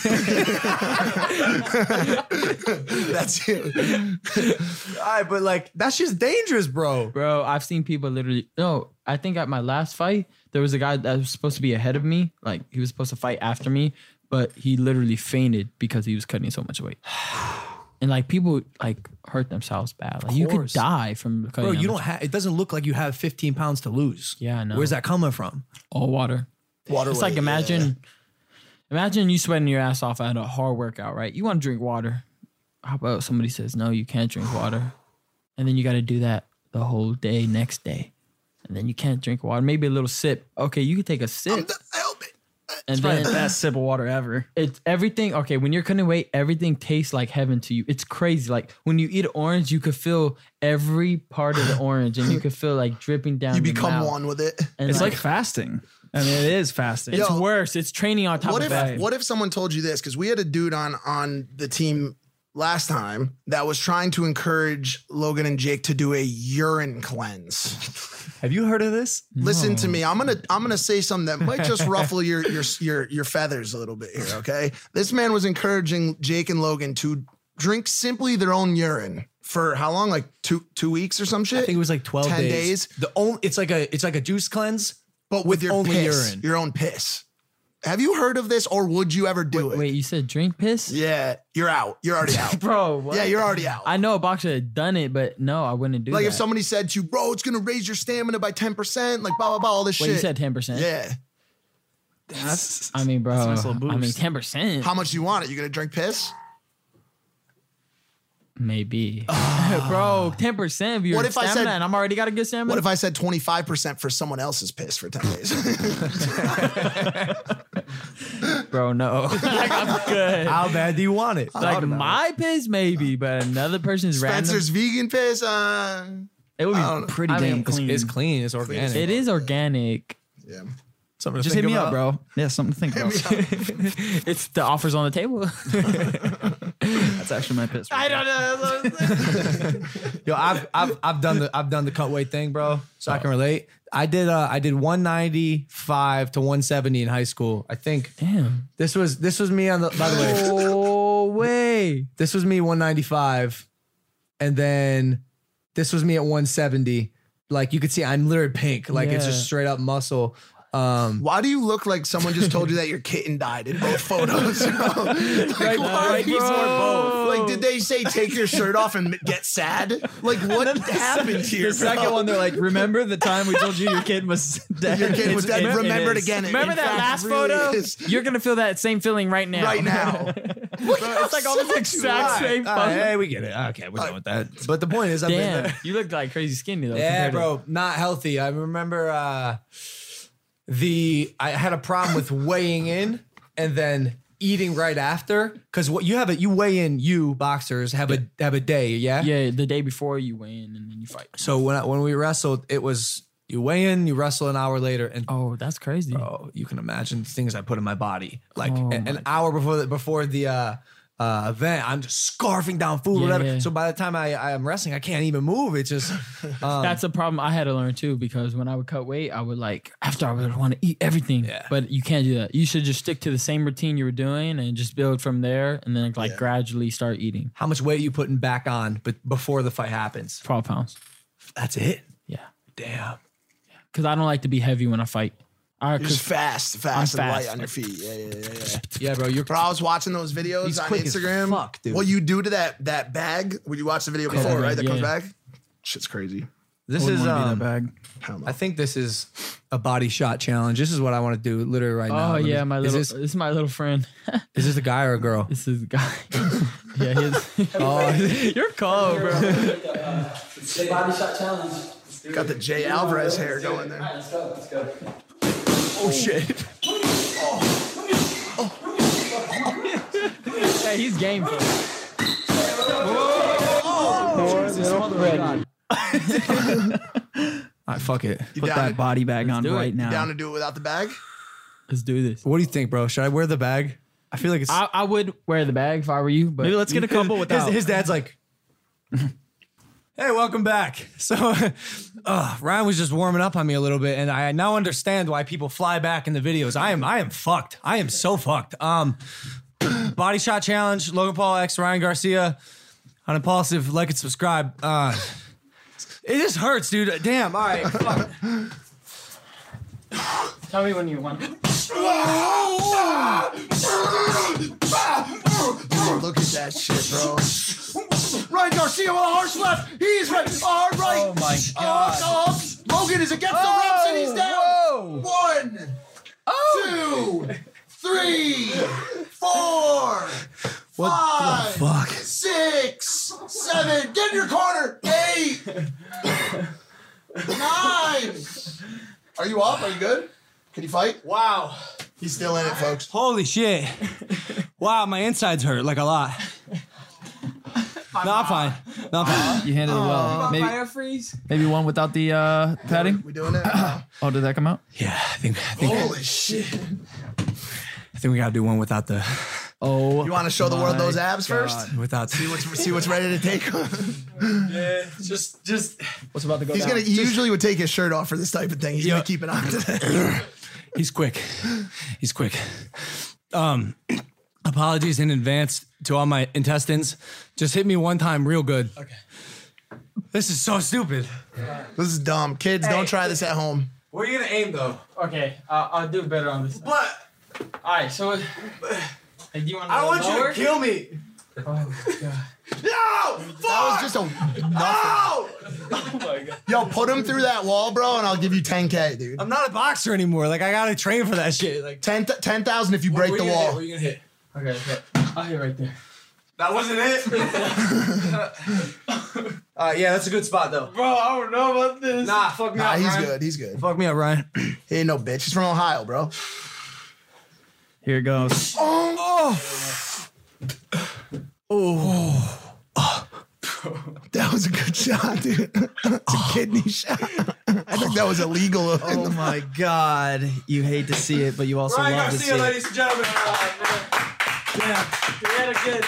That's it. All right, but like that's just dangerous, bro. Bro, I've seen people literally. No, I think at my last fight, there was a guy that was supposed to be ahead of me. Like, he was supposed to fight after me, but he literally fainted because he was cutting so much weight. And like, people like hurt themselves bad. Like, you could course. die from cutting Bro, that you don't much- have. It doesn't look like you have fifteen pounds to lose. Yeah, I know. Where's that coming from? all water. Water It's like weight, imagine, imagine you sweating your ass off at a hard workout, right? You want to drink water. How about somebody says no, you can't drink water, and then you got to do that the whole day, next day, and then you can't drink water. Maybe a little sip. Okay, you could take a I'm sip, the- help me. and Probably then the best sip of water ever. it's everything. Okay, when you're cutting weight, everything tastes like heaven to you. It's crazy. Like when you eat an orange, you could feel every part of the orange, and you could feel like dripping down. You your become mouth. one with it. And It's like fasting. I mean, it is fasting. it's Yo, worse. It's training on top What of if that. what if someone told you this? Because we had a dude on on the team last time that was trying to encourage Logan and Jake to do a urine cleanse. Have you heard of this? Listen to me. I'm gonna I'm gonna say something that might just ruffle your your your your feathers a little bit here. Okay, this man was encouraging Jake and Logan to drink simply their own urine for how long? Like two two weeks or some shit. I think it was like twelve ten days. days. The only it's like a it's like a juice cleanse, but with your only piss, urine. your own piss. Have you heard of this, or would you ever do it? Wait, you said drink piss? Yeah, you're out. You're already out. Bro, what? Yeah, you're already out. I know a boxer had done it, but no, I wouldn't do Like that. if somebody said to you, bro, it's gonna raise your stamina by ten percent, like blah blah blah, all this Wait, shit. you said ten percent? Yeah. That's, I mean, bro, That's a nice little I mean, boost. ten percent. How much do you want it? You gonna drink piss? Maybe. Bro, ten percent of your What if I stamina said- and I'm already got a good stamina? What if I said twenty-five percent for someone else's piss for ten days? Bro, no. Like, I'm good. How bad do you want it? Like my piss, maybe, but another person's Spencer's vegan piss? Uh, random. It would I don't know. be pretty I damn mean, It's, clean. it's clean. It's organic. It is organic. yeah. Something to Just think hit me about. up, bro. Yeah, something to think about. It's the offers on the table. That's actually my piss. I don't know. Yo, I've I've I've done the I've done the cut weight thing, bro. So I can relate. I did uh I did one ninety-five to one seventy in high school. I think Damn. this was this was me on the by the way. Oh, way. This was me one ninety-five, and then this was me at one seventy. Like you could see, I'm literally pink. Like it's Yeah. just straight up muscle. Um, Why do you look like someone just told you that your kitten died in both photos? Like, Right, why, right, bro? both. Like, did they say take your shirt off and get sad? Like, what happened here? The second bro? one, they're like, remember the time we told you your kid was dead? Your kid was It's- dead. it- it Remembered is. again. It Remember in that fact last really photo? is. You're gonna feel that same feeling right now. Right now. Look Bro, it's like almost the exact same all right, photo. hey, we get it. Okay, we're done with that. But the point is, I've been Damn, there. you look like crazy skinny though. Yeah, compared to- bro, not healthy. I remember uh, the I had a problem with weighing in and then eating right after because what you have it, you weigh in. You boxers have a have a day, yeah. Yeah, the day before you weigh in and then you fight. So when I, when we wrestled, it was you weigh in, you wrestle an hour later, and Oh, that's crazy. oh, you can imagine the things I put in my body. Like Oh an, an my hour before the before the uh, uh, event, I'm just scarfing down food, Yeah, whatever. yeah. So by the time I I am wrestling, I can't even move. It's just um, That's a problem I had to learn too because when I would cut weight, I would like after I would want to eat everything. Yeah. But you can't do that. You should just stick to the same routine you were doing and just build from there and then like Yeah. gradually start eating. how much weight you putting back on, but before the fight happens. twelve pounds. That's it. Yeah. Damn. Because I don't like to be heavy when I fight. I, You're just fast, fast I'm and fast. light on your feet. Yeah, yeah, yeah, yeah. Yeah, bro. You're Bro, I was watching those videos He's on quick as Instagram. fuck, dude. What you do to that that bag when you watch the video before, yeah, right? That comes yeah. back. Shit's crazy. This Wouldn't is wanna be um, that bag. Hell no. I think this is a body shot challenge. This is what I want to do literally right now. oh Let me- yeah, my is little This, this, is my little friend. is this a guy or a girl? This is the guy. Yeah, he's Oh, you're cold, bro. Body shot challenge. Got the Jay Alvarez hair going there. Let's go. Let's go. oh shit. Yeah, he's game for it. All right, fuck it. You Put down, that to, body bag on do it. right You now. down to do it without the bag? Let's do this. What do you think, bro? Should I wear the bag? I feel like it's. I, I would wear the bag if I were you, but Maybe let's get a couple his, without. his dad's like, hey, welcome back. So uh, Ryan was just warming up on me a little bit, and I now understand why people fly back in the videos. I am I am fucked. I am so fucked. Um, body shot challenge, Logan Paul X, Ryan Garcia on Impulsive. Like and subscribe. Uh, it just hurts, dude. Damn. All right. Fuck. tell me when you want. Look at that shit, bro. Ryan Garcia with a harsh left. He's right. Hard right. Oh my God. Oh, oh. Logan is against the ropes and he's down. Whoa. One, two, three, four, five, Fuck. six, seven. Get in your corner. Eight, nine. Are you up? Are you good? Can you fight? Wow. He's still in it, folks. Holy shit. Wow, my insides hurt like a lot. No, I'm fine. No, I'm fine. You handled it well. Maybe, Fire freeze. maybe one without the uh, padding. We doing it? Oh, did that come out? Yeah, I think I think Holy shit. I think we gotta do one without the Oh, You want to show the world those abs first? without See what's see what's ready to take. yeah, just just what's about to go He's down? gonna. He usually would take his shirt off for this type of thing. He's Yeah. gonna keep it on today. he's quick. He's quick. Um apologies in advance to all my intestines. Just hit me one time real good. Okay. This is so stupid. This is dumb. Kids, don't try this at home. Where are you gonna aim though? Okay, uh, I'll do better on this. All What? right, so it- hey, do you want to I want lower? you to kill me. Oh god. No! That was just a nothing. Oh my god. Yo, put him through that wall, bro, and I'll give you ten K, dude. I'm not a boxer anymore. Like I gotta train for that shit. Like ten ten thousand if you break where the you gonna hit? wall. Where you gonna hit? Okay, okay. I'll hit right there. That wasn't it. uh, yeah, that's a good spot though. Bro, I don't know about this. Nah, fuck me Nah, up, he's Ryan. good. He's good. Fuck me up, Ryan. He ain't no bitch. He's from Ohio, bro. Here it goes. Oh. Oh. That was a good shot, dude. It's a kidney shot. I think that was illegal. Oh my God. You hate to see it, but you also Ryan love to see Garcia, it. ladies and gentlemen. Yeah, we had a good.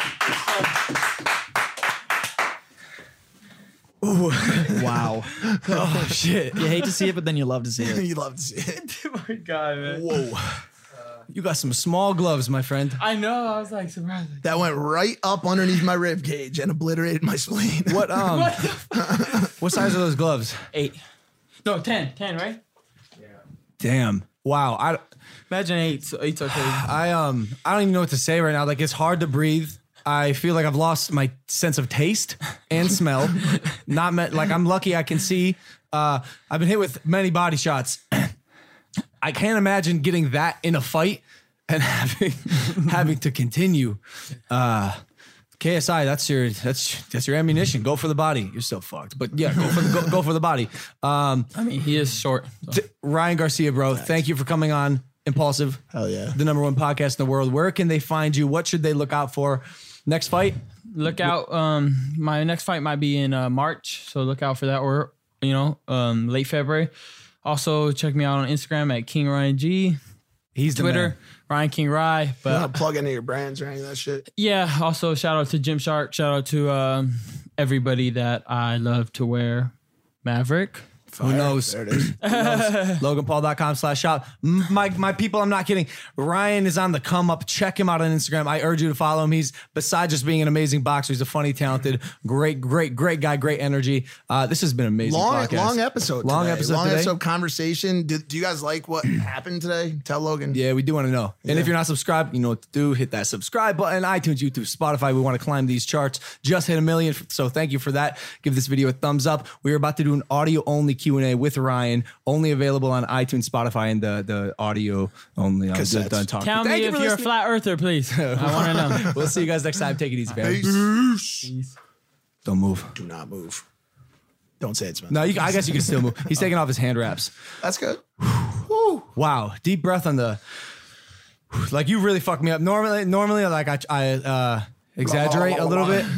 Wow. Oh shit. You hate to see it, but then you love to see it. You love to see it. Oh my God, man. Whoa. You got some small gloves, my friend. I know. I was like surprised. That went right up underneath my rib cage and obliterated my spleen. What um? What the What size are those gloves? Eight. No, ten. Ten, right? Damn. Wow. I Imagine eight. So eight's okay. I um I don't even know what to say right now. Like it's hard to breathe. I feel like I've lost my sense of taste and smell. Not me- like I'm lucky I can see. Uh, I've been hit with many body shots. I can't imagine getting that in a fight and having having to continue. Uh, K S I, that's your that's that's your ammunition. Go for the body. You're still fucked, but yeah, go for the go, go for the body. Um, I mean, he is short. so. t- Ryan Garcia, bro, thank you for coming on Impulsive. Hell yeah. The number one podcast in the world. Where can they find you? What should they look out for? Next fight? Look out. Um, my next fight might be in uh, March, so look out for that, or you know, um, late February. Also, check me out on Instagram at King Ryan G. He's the Twitter, man. Ryan King Rye. You But want to plug any of your brands or any of that shit? yeah, also shout out to Gymshark. Shout out to um, everybody that I love to wear Maverick. Who knows? There it is. Logan Paul dot com slash shop. M- My, my people, I'm not kidding. Ryan is on the come up. Check him out on Instagram. I urge you to follow him. He's, besides just being an amazing boxer, he's a funny, talented, great, great, great guy, great energy. Uh, this has been an amazing Long, podcast. long episode. Long today. episode Long today. episode conversation. Do, do you guys like what happened today? Tell Logan. Yeah, we do want to know. And if you're not subscribed, you know what to do. Hit that subscribe button. iTunes, YouTube, Spotify. We want to climb these charts. Just hit a million. So thank you for that. Give this video a thumbs up. We're about to do an audio only Q and A with Ryan. Only available on iTunes, Spotify, and the, the audio only. I'm Cassettes. done talking. Tell Thank me you if for you're a listening. flat earther, please. I want to know. We'll see you guys next time. Take it easy, fam. Peace. Don't move. Do not move. Don't say it's meant. No, you, I guess you can still move. He's taking off his hand wraps. That's good. Wow. Deep breath on the. Like you really fucked me up. Normally, normally, like I, I uh, exaggerate a little bit.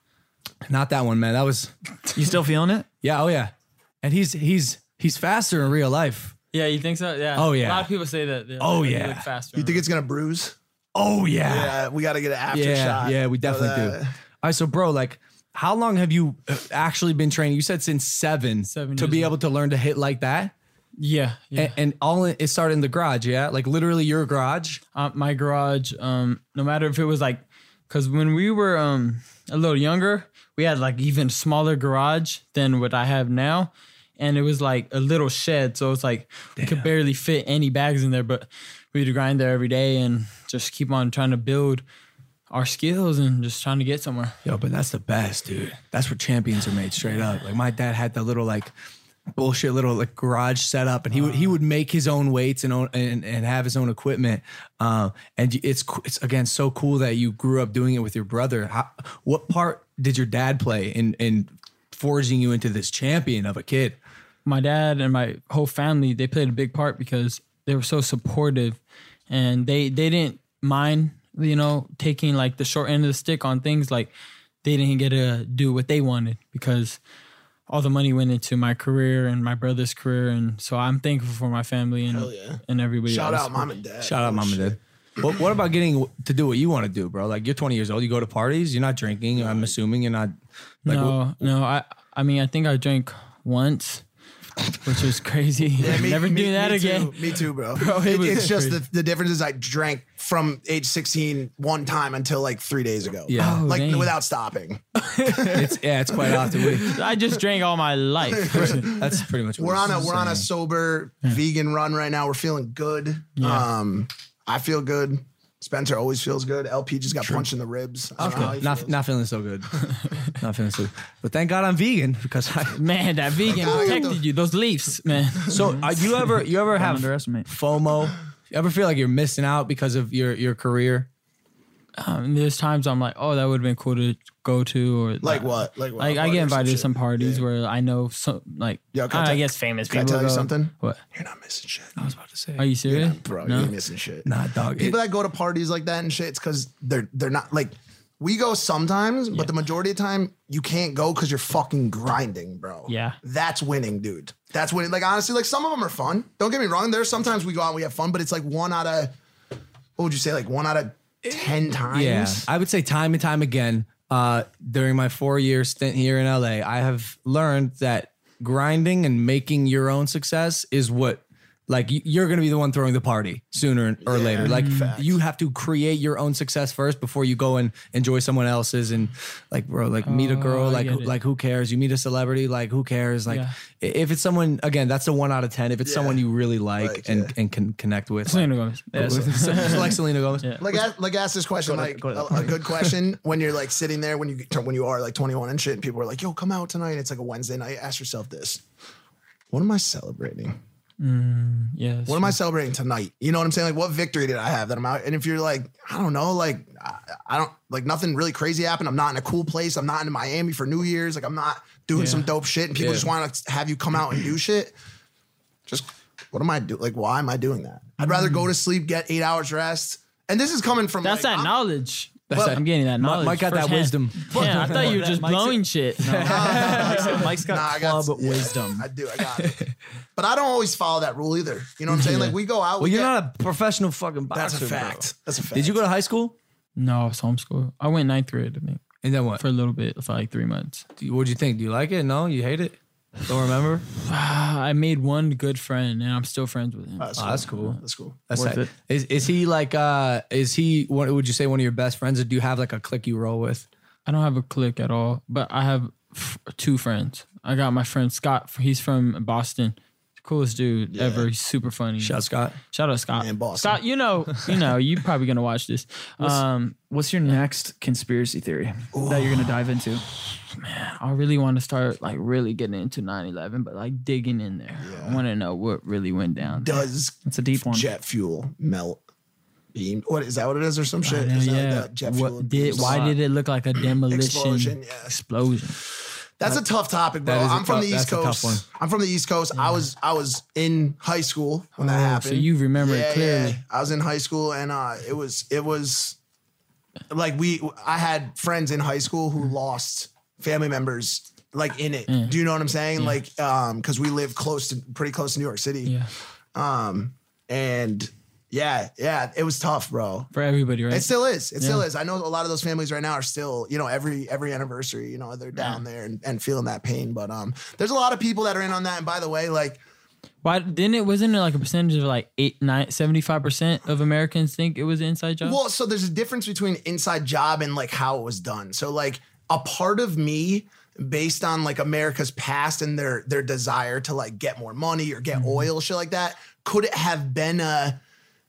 Not that one, man. That was. You still feeling it? Yeah. Oh yeah. And he's he's he's faster in real life. Yeah, you think so? Yeah. Oh, yeah. A lot of people say that. They're Oh, like, yeah. You look faster. You think it's gonna bruise? Oh yeah. Yeah, we got to get an after Yeah. shot. Yeah. We definitely of do. that. All right. So, bro, like, how long have you uh, actually been training? You said since seven. Seven to years be old. able to learn to hit like that. Yeah. yeah. And, and all in, it started in the garage, yeah? Like literally your garage? uh, my garage, um, no matter if it was like, because when we were um, a little younger, we had like even smaller garage than what I have now. And it was like a little shed. So it's like we could barely fit any bags in there, but we'd grind there every day and just keep on trying to build our skills and just trying to get somewhere. Yo, but that's the best, dude. That's where champions are made, straight up. Like my dad had the little like bullshit little like garage setup, and he would he would make his own weights and own and, and have his own equipment. Um, and it's co- it's again so cool that you grew up doing it with your brother. How, what part did your dad play in in forging you into this champion of a kid? My dad and my whole family, they played a big part because they were so supportive and they they didn't mind, you know, taking like the short end of the stick on things. Like they didn't get to do what they wanted because all the money went into my career and my brother's career. And so I'm thankful for my family and, Hell yeah. and everybody Shout else. out mom and dad. Shout out, mom and dad. What, what about getting to do what you want to do, bro? Like you're twenty years old, you go to parties, you're not drinking. I'm assuming you're not. Like, no, no. I, I mean, I think I drank once, which was crazy. Yeah, me- Never me- do that me again. Too, me too, bro. Bro, it It- was it's just the, crazy. the difference is I drank from age sixteen one time until like three days ago. Yeah. Oh, like dang. without stopping. it's yeah, it's quite often. We, I just drank all my life. that's pretty much. What We're on a it's we're on a saying. sober vegan run right now. We're feeling good. Um, I feel good. Spencer always feels good. L P just got punched in the ribs. I don't know how he Not feels. not feeling so good. Not feeling so good. But thank God I'm vegan because I. Man, that vegan God, I got protected the- you. Those leaves, man. So uh, you ever you ever Don't have underestimate. FOMO? You ever feel like you're missing out because of your your career? Um, there's times I'm like, oh, that would have been cool to go to, or Like that- what? Like what? Like I Party get or invited to shit? some parties Yeah. where I know some like Yo, can I I, tell- guess famous Can I people. tell you go. something? What? You're not missing shit. I was about to say. Are you serious? Bro, No? you ain't missing shit. Nah, dog. People It- that go to parties like that and shit, it's because they're they're not like we go sometimes, but the majority of the time you can't go because you're fucking grinding, bro. Yeah. That's winning, dude. That's winning. Like honestly, like some of them are fun. Don't get me wrong. There's sometimes we go out and we have fun, but it's like one out of what would you say? Like one out of ten times. Yeah, I would say time and time again. Uh, during my four year stint here in L A, I have learned that grinding and making your own success is what, like, y- you're going to be the one throwing the party sooner or Yeah, later. Like, facts. you have to create your own success first before you go and enjoy someone else's. And like, bro, like meet a girl, Oh, I like, get who, it. like who cares? You meet a celebrity, like who cares? Like, Yeah. i- if it's someone, again, that's a one out of ten. If it's Yeah. someone you really like Like, and yeah. and can connect with, Selena Gomez. like, so- like Selena Gomez. Yeah. Like, a- like ask this question, Go to- like go to a, a good question when you're like sitting there when you when you are like twenty-one and shit, and people are like, "Yo, come out tonight." It's like a Wednesday night. Ask yourself this: what am I celebrating? Yeah. What am I celebrating tonight? You know what I'm saying? Like, what victory did I have that I'm out? And if you're like, I don't know, like, I, I don't, like, nothing really crazy happened. I'm not in a cool place. I'm not in Miami for New Year's. Like, I'm not doing Yeah. some dope shit. And people Yeah. just want to have you come out and do shit. Just, what am I doing? Like, why am I doing that? I'd rather go to sleep, get eight hours rest. And this is coming from That's like, that I'm- knowledge. That's But that- I'm getting that Mi- knowledge. Mike got that firsthand. wisdom. Yeah, I thought you were That just Mike's- blowing shit. Mike's, Mike's got Nah, I got- club yeah, wisdom. I do. I got it. But I don't always follow that rule either. You know what I'm saying? Like, we go out. Well, we you're get- not a professional fucking boxer. That's a bro. fact. That's a fact. Did you go to high school? No, it's homeschool. I went ninth grade, I think, And then what? for a little bit, for like three months. What'd you think? Do you like it? No, you hate it? Don't remember? I made one good friend, and I'm still friends with him. That's Oh, that's cool. That's cool. That's Worth like, it. is is he like uh is he what would you say one of your best friends, or do you have like a clique you roll with? I don't have a clique at all, but I have f- two friends. I got my friend Scott. He's from Boston. Coolest dude ever. He's super funny. Shout out Scott. Shout out Scott. Man, Boston. Scott, you know, you know, you probably gonna watch this. Um, What's your next conspiracy theory that you're gonna dive into? I really want to start like really getting into nine eleven, but like digging in there. I want to know what really went down. Does That's a deep one. jet fuel melt beam? What is that? What it is, or some shit? Yeah, Is that yeah. like that jet fuel What did? Why did it look like a demolition explosion? Yeah. explosion? That's a tough topic, bro. That is a I'm from tough- the East that's a tough Coast. one. I'm from the East Coast. I was I was in high school when that Oh, happened. so you remember it Yeah, clearly. yeah. I was in high school, and uh, it was it was like we. I had friends in high school who lost family members like in it. Do you know what I'm saying? Like, um, because we live close to pretty close to New York City. Yeah, Um, and yeah, yeah, it was tough, bro. for everybody, right? It still is. It still Yeah. is. I know a lot of those families right now are still, you know, every every anniversary, you know, they're down there and, and feeling that pain. But um, there's a lot of people that are in on that. And by the way, like, Why didn't it? Wasn't it like a percentage of like eight, nine, seventy-five percent of Americans think it was an inside job? well, so there's a difference between inside job and like how it was done. So like a part of me, based on like America's past and their their desire to like get more money or get oil, shit like that, could it have been a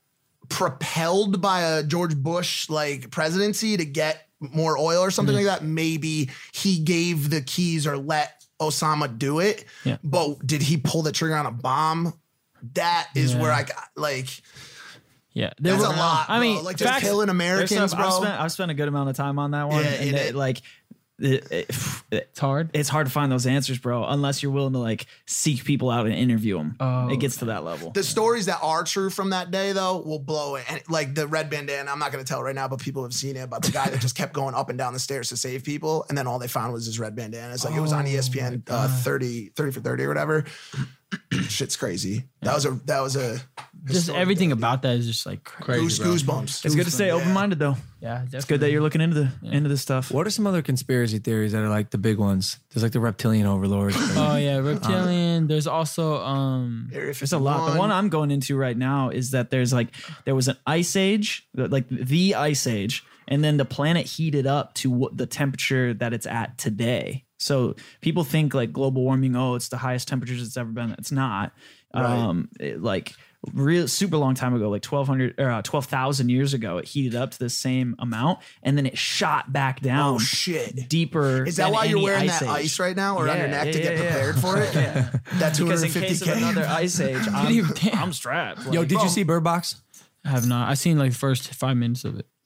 propelled by a George Bush like presidency to get more oil or something like that? Maybe he gave the keys or let Osama do it. Yeah. But did he pull the trigger on a bomb? That is Yeah. where I got like yeah, there that's a were- lot. I mean, bro. like just facts- killing There's Americans, some- bro. I've spent, I've spent a good amount of time on that one. Yeah, and it- it, like, it, it, it's hard. it's hard to find those answers, bro, unless you're willing to like seek people out and interview them. Oh, it gets to that level. The stories that are true from that day, though, will blow it. And like the red bandana, I'm not going to tell right now, but people have seen it about the guy that just kept going up and down the stairs to save people. And then all they found was his red bandana. It's like it was on E S P N uh, thirty, thirty for thirty or whatever. Shit's crazy. That was a, that was a, Just historic everything day, about that is just like crazy. dude. Goose, goosebumps. It's good to stay Yeah. open minded though. Yeah, It's good that you're looking into the into this stuff. What are some other conspiracy theories that are like the big ones? There's like the reptilian overlords. Oh yeah, reptilian. There's also um. Area There's a lot. The one I'm going into right now is that there's like there was an ice age, like the ice age, and then the planet heated up to what the temperature that it's at today. So people think like global warming, oh, it's the highest temperatures it's ever been. It's not. Right. Um, it, like real super long time ago, like twelve hundred or uh, twelve thousand years ago, it heated up to the same amount, and then it shot back down. Oh, shit. Deeper. Is that than why you're any wearing ice that age. ice right now or on Yeah, your neck yeah, to get yeah, yeah. prepared for it? Yeah. That Because in case of two hundred fifty K. another ice age, I'm, Damn. I'm strapped. Yo, Like, did you see Bird Box? I have not. I seen like the first five minutes of it.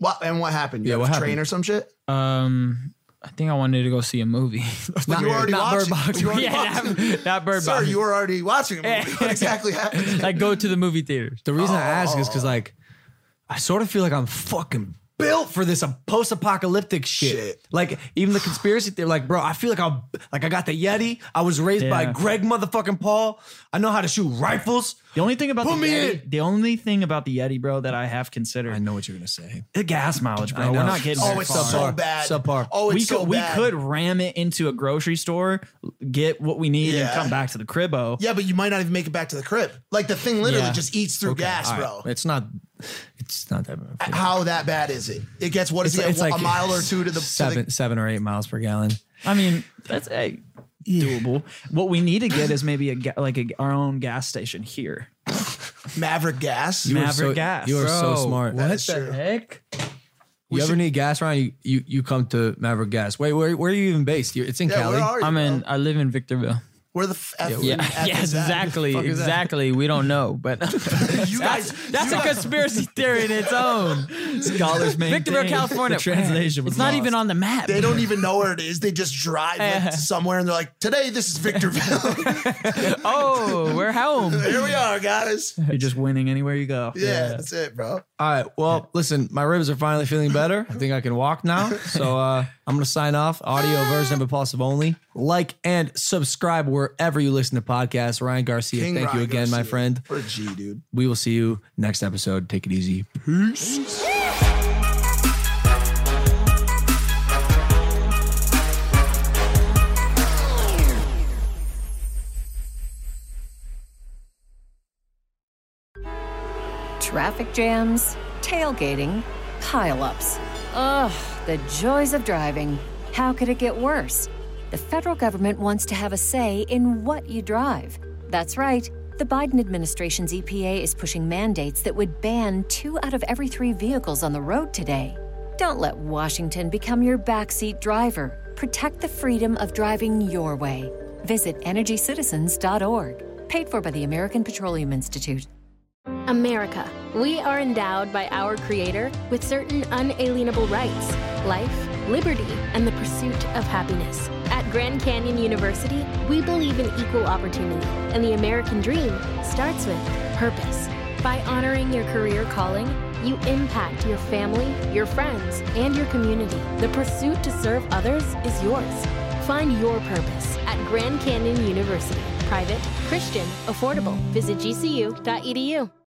What and what happened? You Yeah, have what a train happened? or some shit? Um, I think I wanted to go see a movie. But you were already Not watching. Bird Box. You were already yeah, watching. that, that bird Sir, box. you were already watching a movie. What exactly happened? Like go to the movie theaters. The reason I ask is because like I sort of feel like I'm fucking built for this uh, post-apocalyptic shit. Shit. Like even the conspiracy theory, like bro, I feel like I'm like I got the Yeti. I was raised by Yeah. Greg motherfucking Paul. I know how to shoot rifles. The only thing about Put the me Yeti, in. the only thing about the Yeti, bro, that I have considered, I know what you're gonna say. the gas mileage, I bro. We're know. not getting Oh, very it's far. so Subpar. bad. Subpar. Oh, it's we so could bad. we could ram it into a grocery store, get what we need, Yeah. and come back to the cribbo. Yeah, but you might not even make it back to the crib. Like the thing literally Yeah. just eats through gas, All right. bro. It's not. It's not that bad. How that bad is it? It gets what is It's, it? it's a like mile or two to the seven, to seven or eight miles per gallon. I mean, that's a doable. What we need to get is maybe a ga- like a, our own gas station here. the Maverick gas. You are Maverick so, gas. You are so Bro, smart. What That's the true. heck? You ever need gas, Ryan? You, you you come to Maverick Gas. Wait, where where are you even based? You're, it's in Yeah, Cali. where are you? I'm in. bro? I live in Victorville. Where the f- F- Yeah, F yeah, is that? exactly, fuck is that? exactly. We don't know, but You guys, that's you a guys- conspiracy theory in its own. Scholars maintain Victorville, California. the translation was It's not lost. even on the map. They don't even know where it is. They just drive like, to somewhere and they're like, today this is Victorville. Oh, we're home. Here we are, guys. You're just winning anywhere you go. Yeah, that's it, bro. All right. Well, listen, my ribs are finally feeling better. I think I can walk now. So uh, I'm going to sign off. Audio version of Impulsive Only. Like and subscribe wherever you listen to podcasts. Ryan Garcia, King thank you Ryan again, my Garcia. friend. For a G, dude. We will see you next episode. Take it easy. Peace. Traffic jams, tailgating, pileups. Ugh, the joys of driving. How could it get worse? The federal government wants to have a say in what you drive. That's right. The Biden administration's E P A is pushing mandates that would ban two out of every three vehicles on the road today. Don't let Washington become your backseat driver. Protect the freedom of driving your way. Visit energy citizens dot org. Paid for by the American Petroleum Institute. America. We are endowed by our Creator with certain unalienable rights: life, liberty, and the pursuit of happiness. At Grand Canyon University, we believe in equal opportunity, and the American dream starts with purpose. By honoring your career calling, you impact your family, your friends, and your community. The pursuit to serve others is yours. Find your purpose at Grand Canyon University. Private, Christian, affordable. Visit G C U dot E D U.